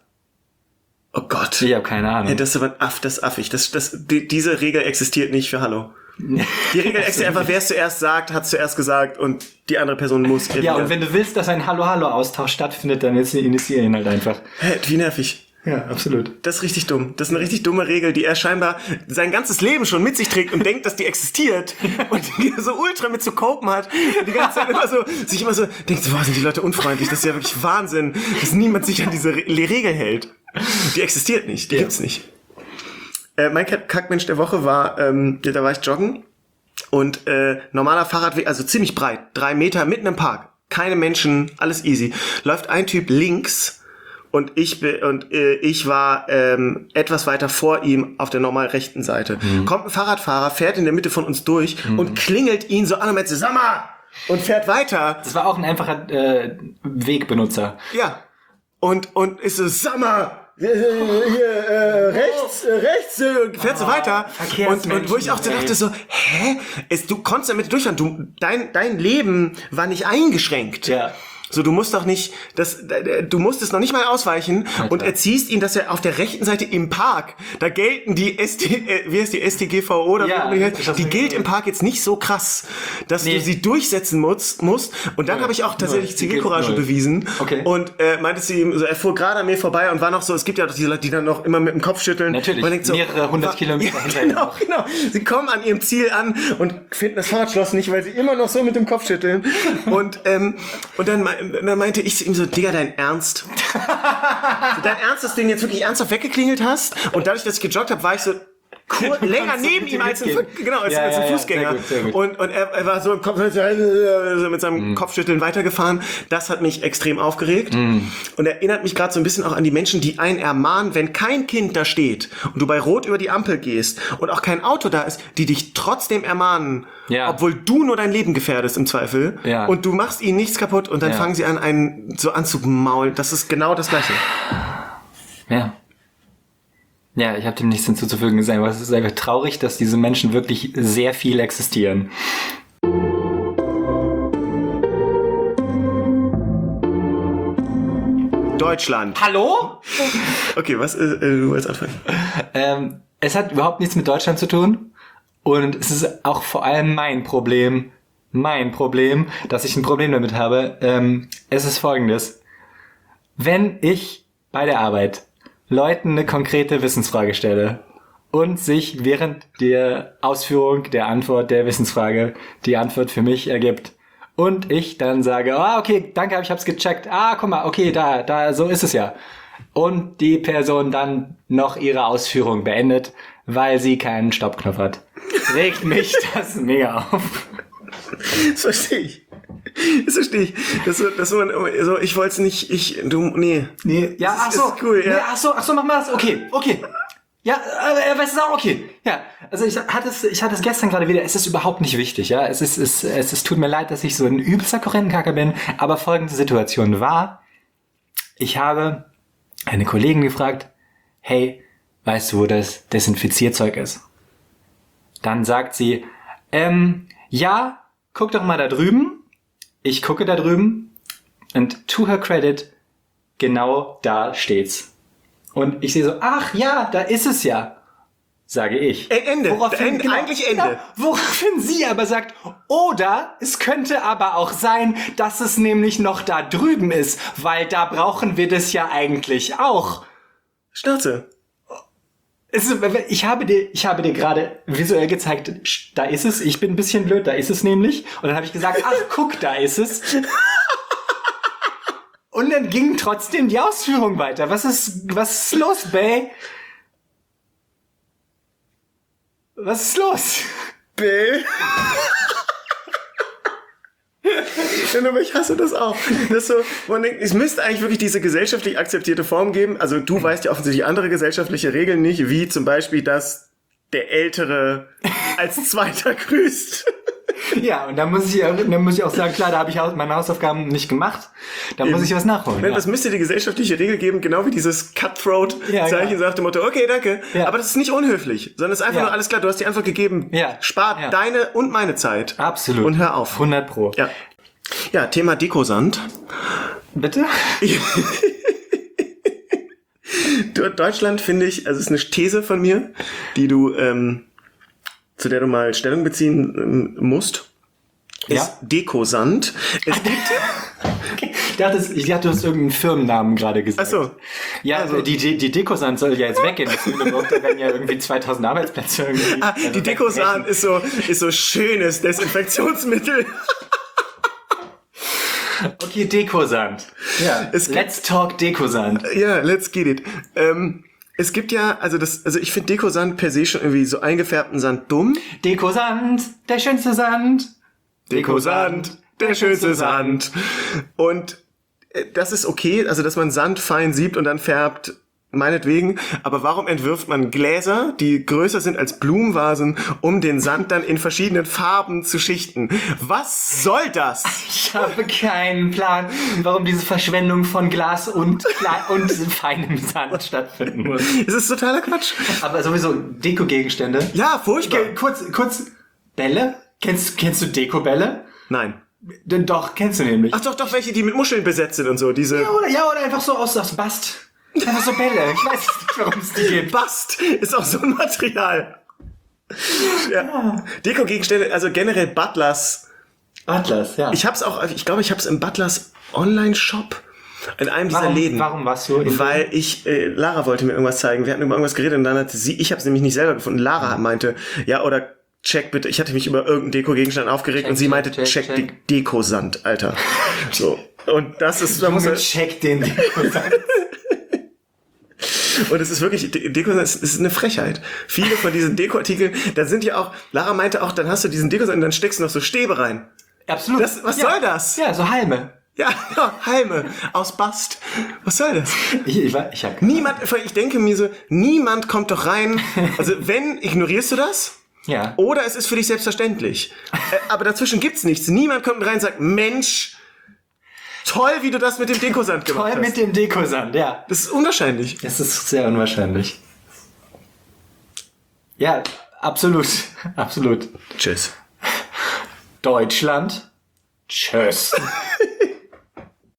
Oh Gott. Ich habe keine Ahnung. Ja, das ist aber ein Aff, das ist affig. Das, das, die, diese Regel existiert nicht für Hallo. Die Regel existiert einfach, wer es zuerst sagt, hat es zuerst gesagt und die andere Person muss. Ja, und wenn du willst, dass ein Hallo-Hallo-Austausch stattfindet, dann jetzt initiieren ihn halt einfach. Hä, wie nervig. Ja, absolut. Das ist richtig dumm. Das ist eine richtig dumme Regel, die er scheinbar sein ganzes Leben schon mit sich trägt und denkt, dass die existiert und die so ultra mit zu copen hat. Und die ganze Zeit immer so, sich immer so denkt, so, boah, sind die Leute unfreundlich. Das ist ja wirklich Wahnsinn, dass niemand sich an diese Re- Regel hält. Die existiert nicht, die ja. gibt's nicht. Äh, mein Kackmensch der Woche war, ähm, da war ich joggen und äh, normaler Fahrradweg, also ziemlich breit, drei Meter mitten im Park, keine Menschen, alles easy. Läuft ein Typ links und ich bin und äh, ich war ähm, etwas weiter vor ihm auf der normal rechten Seite. Mhm. Kommt ein Fahrradfahrer, fährt in der Mitte von uns durch mhm. und klingelt ihn so an und meint so, sag mal, und fährt weiter. Das war auch ein einfacher äh, Wegbenutzer. Ja. Und und ist so, sag mal, hier, hier äh, rechts, äh, rechts, äh, fährt so weiter. Und, und wo ich auch so dachte so, hä? Es, du konntest damit durchfahren. Du, dein, dein Leben war nicht eingeschränkt. Ja. So, du musst doch nicht, das, du musst es noch nicht mal ausweichen Alter. Und erziehst ihn, dass er auf der rechten Seite im Park, da gelten die S T, äh, wie heißt die S T G V O oder ja, wie heißt, die gilt im Park jetzt nicht so krass, dass nee. du sie durchsetzen musst, musst. Und dann habe ich auch tatsächlich Zivilcourage bewiesen. Okay. Und äh, meinte sie ihm, so, er fuhr gerade an mir vorbei und war noch so, es gibt ja doch diese Leute, die dann noch immer mit dem Kopf schütteln. Natürlich, man denkt so, mehrere hundert Kilometer ja, hinterher. Genau, genau. Sie kommen an ihrem Ziel an und finden das Fahrradschloss nicht, weil sie immer noch so mit dem Kopf schütteln. Und, ähm, und dann, dann meinte ich zu ihm so, Digga, dein Ernst? So, dein Ernst, dass du den jetzt wirklich ernsthaft weggeklingelt hast? Und dadurch, dass ich gejoggt habe, war ich so cool, länger neben ihm als ein, genau, als, ja, als ein ja, Fußgänger. Ja, sehr gut, sehr gut. Und, und er, er war so im Kopf, so mit seinem mm. Kopfschütteln weitergefahren. Das hat mich extrem aufgeregt. Mm. Und erinnert mich gerade so ein bisschen auch an die Menschen, die einen ermahnen, wenn kein Kind da steht und du bei Rot über die Ampel gehst und auch kein Auto da ist, die dich trotzdem ermahnen, ja. obwohl du nur dein Leben gefährdest im Zweifel. Ja. Und du machst ihnen nichts kaputt und dann ja. fangen sie an, einen so anzumaulen. Das ist genau das Gleiche. Ja. Ja, ich habe dem nichts hinzuzufügen gesagt, aber es ist einfach traurig, dass diese Menschen wirklich sehr viel existieren. Deutschland. Hallo? Okay, was, äh, du wolltest anfangen. Ähm, es hat überhaupt nichts mit Deutschland zu tun und es ist auch vor allem mein Problem, mein Problem, dass ich ein Problem damit habe. Ähm, es ist folgendes. Wenn ich bei der Arbeit Leuten eine konkrete Wissensfrage stelle und sich während der Ausführung der Antwort der Wissensfrage die Antwort für mich ergibt und ich dann sage, ah, okay, danke, ich hab's gecheckt, ah, guck mal, okay, da, da, so ist es ja. Und die Person dann noch ihre Ausführung beendet, weil sie keinen Stoppknopf hat. Regt mich das mega auf. Das verstehe ich. Das verstehe ich. Das so, das so, so, ich wollte es nicht, ich, du, nee. Nee, ja, ach so. Cool, ja. Nee, ach so, ach so, mach mal das, okay, okay. Ja, äh, weißt du auch, okay. Ja, also ich hatte es, ich hatte es gestern gerade wieder, es ist überhaupt nicht wichtig, ja. Es ist, es, es, es tut mir leid, dass ich so ein übelster Korinthenkacker bin, aber folgende Situation war, ich habe eine Kollegin gefragt, hey, weißt du, wo das Desinfizierzeug ist? Dann sagt sie, ähm, ja, guck doch mal da drüben. Ich gucke da drüben und to her credit, genau da steht's. Und ich sehe so, ach ja, da ist es ja, sage ich. Ende, woraufhin, Ende genau, eigentlich Ende. Genau, woraufhin sie aber sagt, oder es könnte aber auch sein, dass es nämlich noch da drüben ist, weil da brauchen wir das ja eigentlich auch. Schnauze. Ich habe dir, ich habe dir gerade visuell gezeigt, da ist es, ich bin ein bisschen blöd, da ist es nämlich. Und dann habe ich gesagt, ach guck, da ist es. Und dann ging trotzdem die Ausführung weiter. Was ist, was ist los, Bay? Was ist los? Bill? Ja, aber ich hasse das auch. Das so, man denkt, es müsste eigentlich wirklich diese gesellschaftlich akzeptierte Form geben. Also du weißt ja offensichtlich andere gesellschaftliche Regeln nicht, wie zum Beispiel, dass der Ältere als Zweiter grüßt. Ja, und da muss ich, da muss ich auch sagen, klar, da habe ich meine Hausaufgaben nicht gemacht. Da muss ich was nachholen. Wenn, ja. Das müsste die gesellschaftliche Regel geben, genau wie dieses Cutthroat-Zeichen, ja, sagt dem Motto, okay, danke. Ja. Aber das ist nicht unhöflich, sondern es ist einfach ja. nur alles klar. Du hast die Antwort gegeben. Ja. Spart ja. deine und meine Zeit. Absolut. Und hör auf. hundert Pro. Ja. Ja, Thema Dekosand. Bitte? Deutschland, finde ich, also es ist eine These von mir, die du, ähm, zu der du mal Stellung beziehen ähm, musst, ist ja. Dekosand. Es gibt... Okay. Ich dachte, ich dachte, du hast irgendeinen Firmennamen gerade gesagt. Ach so. Ja, also die, die, die Dekosand soll ja jetzt weggehen. Da werden ja irgendwie zweitausend Arbeitsplätze irgendwie. Ah, die Dekosand ist so, ist so schönes Desinfektionsmittel. Okay, Dekosand. Ja. Es let's talk Dekosand. Ja, let's get it. Ähm, es gibt ja, also das, also ich finde Dekosand per se schon irgendwie so eingefärbten Sand dumm. Dekosand, der schönste Sand. Dekosand, der schönste Sand. Und äh, das ist okay, also dass man Sand fein siebt und dann färbt, meinetwegen. Aber warum entwirft man Gläser, die größer sind als Blumenvasen, um den Sand dann in verschiedenen Farben zu schichten? Was soll das? Ich habe keinen Plan, warum diese Verschwendung von Glas und, und feinem Sand stattfinden muss. Es ist totaler Quatsch. Aber sowieso Deko-Gegenstände. Ja, furchtbar. Okay, kurz, kurz, Bälle? Kennst, kennst du Deko-Bälle? Nein. Denn doch, kennst du nämlich. Ach doch, doch, welche, die mit Muscheln besetzt sind und so. Diese. Ja, oder, ja, oder einfach so aus, aus Bast. Einfach so Bälle. Ich weiß nicht, warum es die gibt. Bast ist auch so ein Material. Ja. ja. Deko-Gegenstände, also generell Butlers. Butlers, ja. Ich hab's auch, ich glaube, ich hab's im Butlers Online-Shop. In einem dieser warum, Läden. Warum warst du? Weil ich, äh, Lara wollte mir irgendwas zeigen. Wir hatten über irgendwas geredet und dann hatte sie, ich habe es nämlich nicht selber gefunden. Lara meinte, ja, oder check bitte, ich hatte mich über irgendeinen Deko-Gegenstand aufgeregt check, und sie check, meinte, check, check, check. die Dekosand, Alter. So. Und das ist, da muss man. Check den Dekosand. Und es ist wirklich, Deko, es ist eine Frechheit. Viele von diesen Dekoartikeln, da sind ja auch, Lara meinte auch, dann hast du diesen Dekosand und dann steckst du noch so Stäbe rein. Absolut. Das, was ja. soll das? Ja, so Halme. Ja, ja, Halme aus Bast. Was soll das? Ich, ich, ich hab niemand, ich denke mir so, niemand kommt doch rein. Also wenn, ignorierst du das? Ja. Oder es ist für dich selbstverständlich. Aber dazwischen gibt's nichts. Niemand kommt rein und sagt, Mensch, toll, wie du das mit dem Dekosand gemacht hast. Toll mit dem Dekosand, ja. Das ist unwahrscheinlich. Das ist sehr unwahrscheinlich. Ja, absolut. Absolut. Tschüss. Deutschland. Tschüss.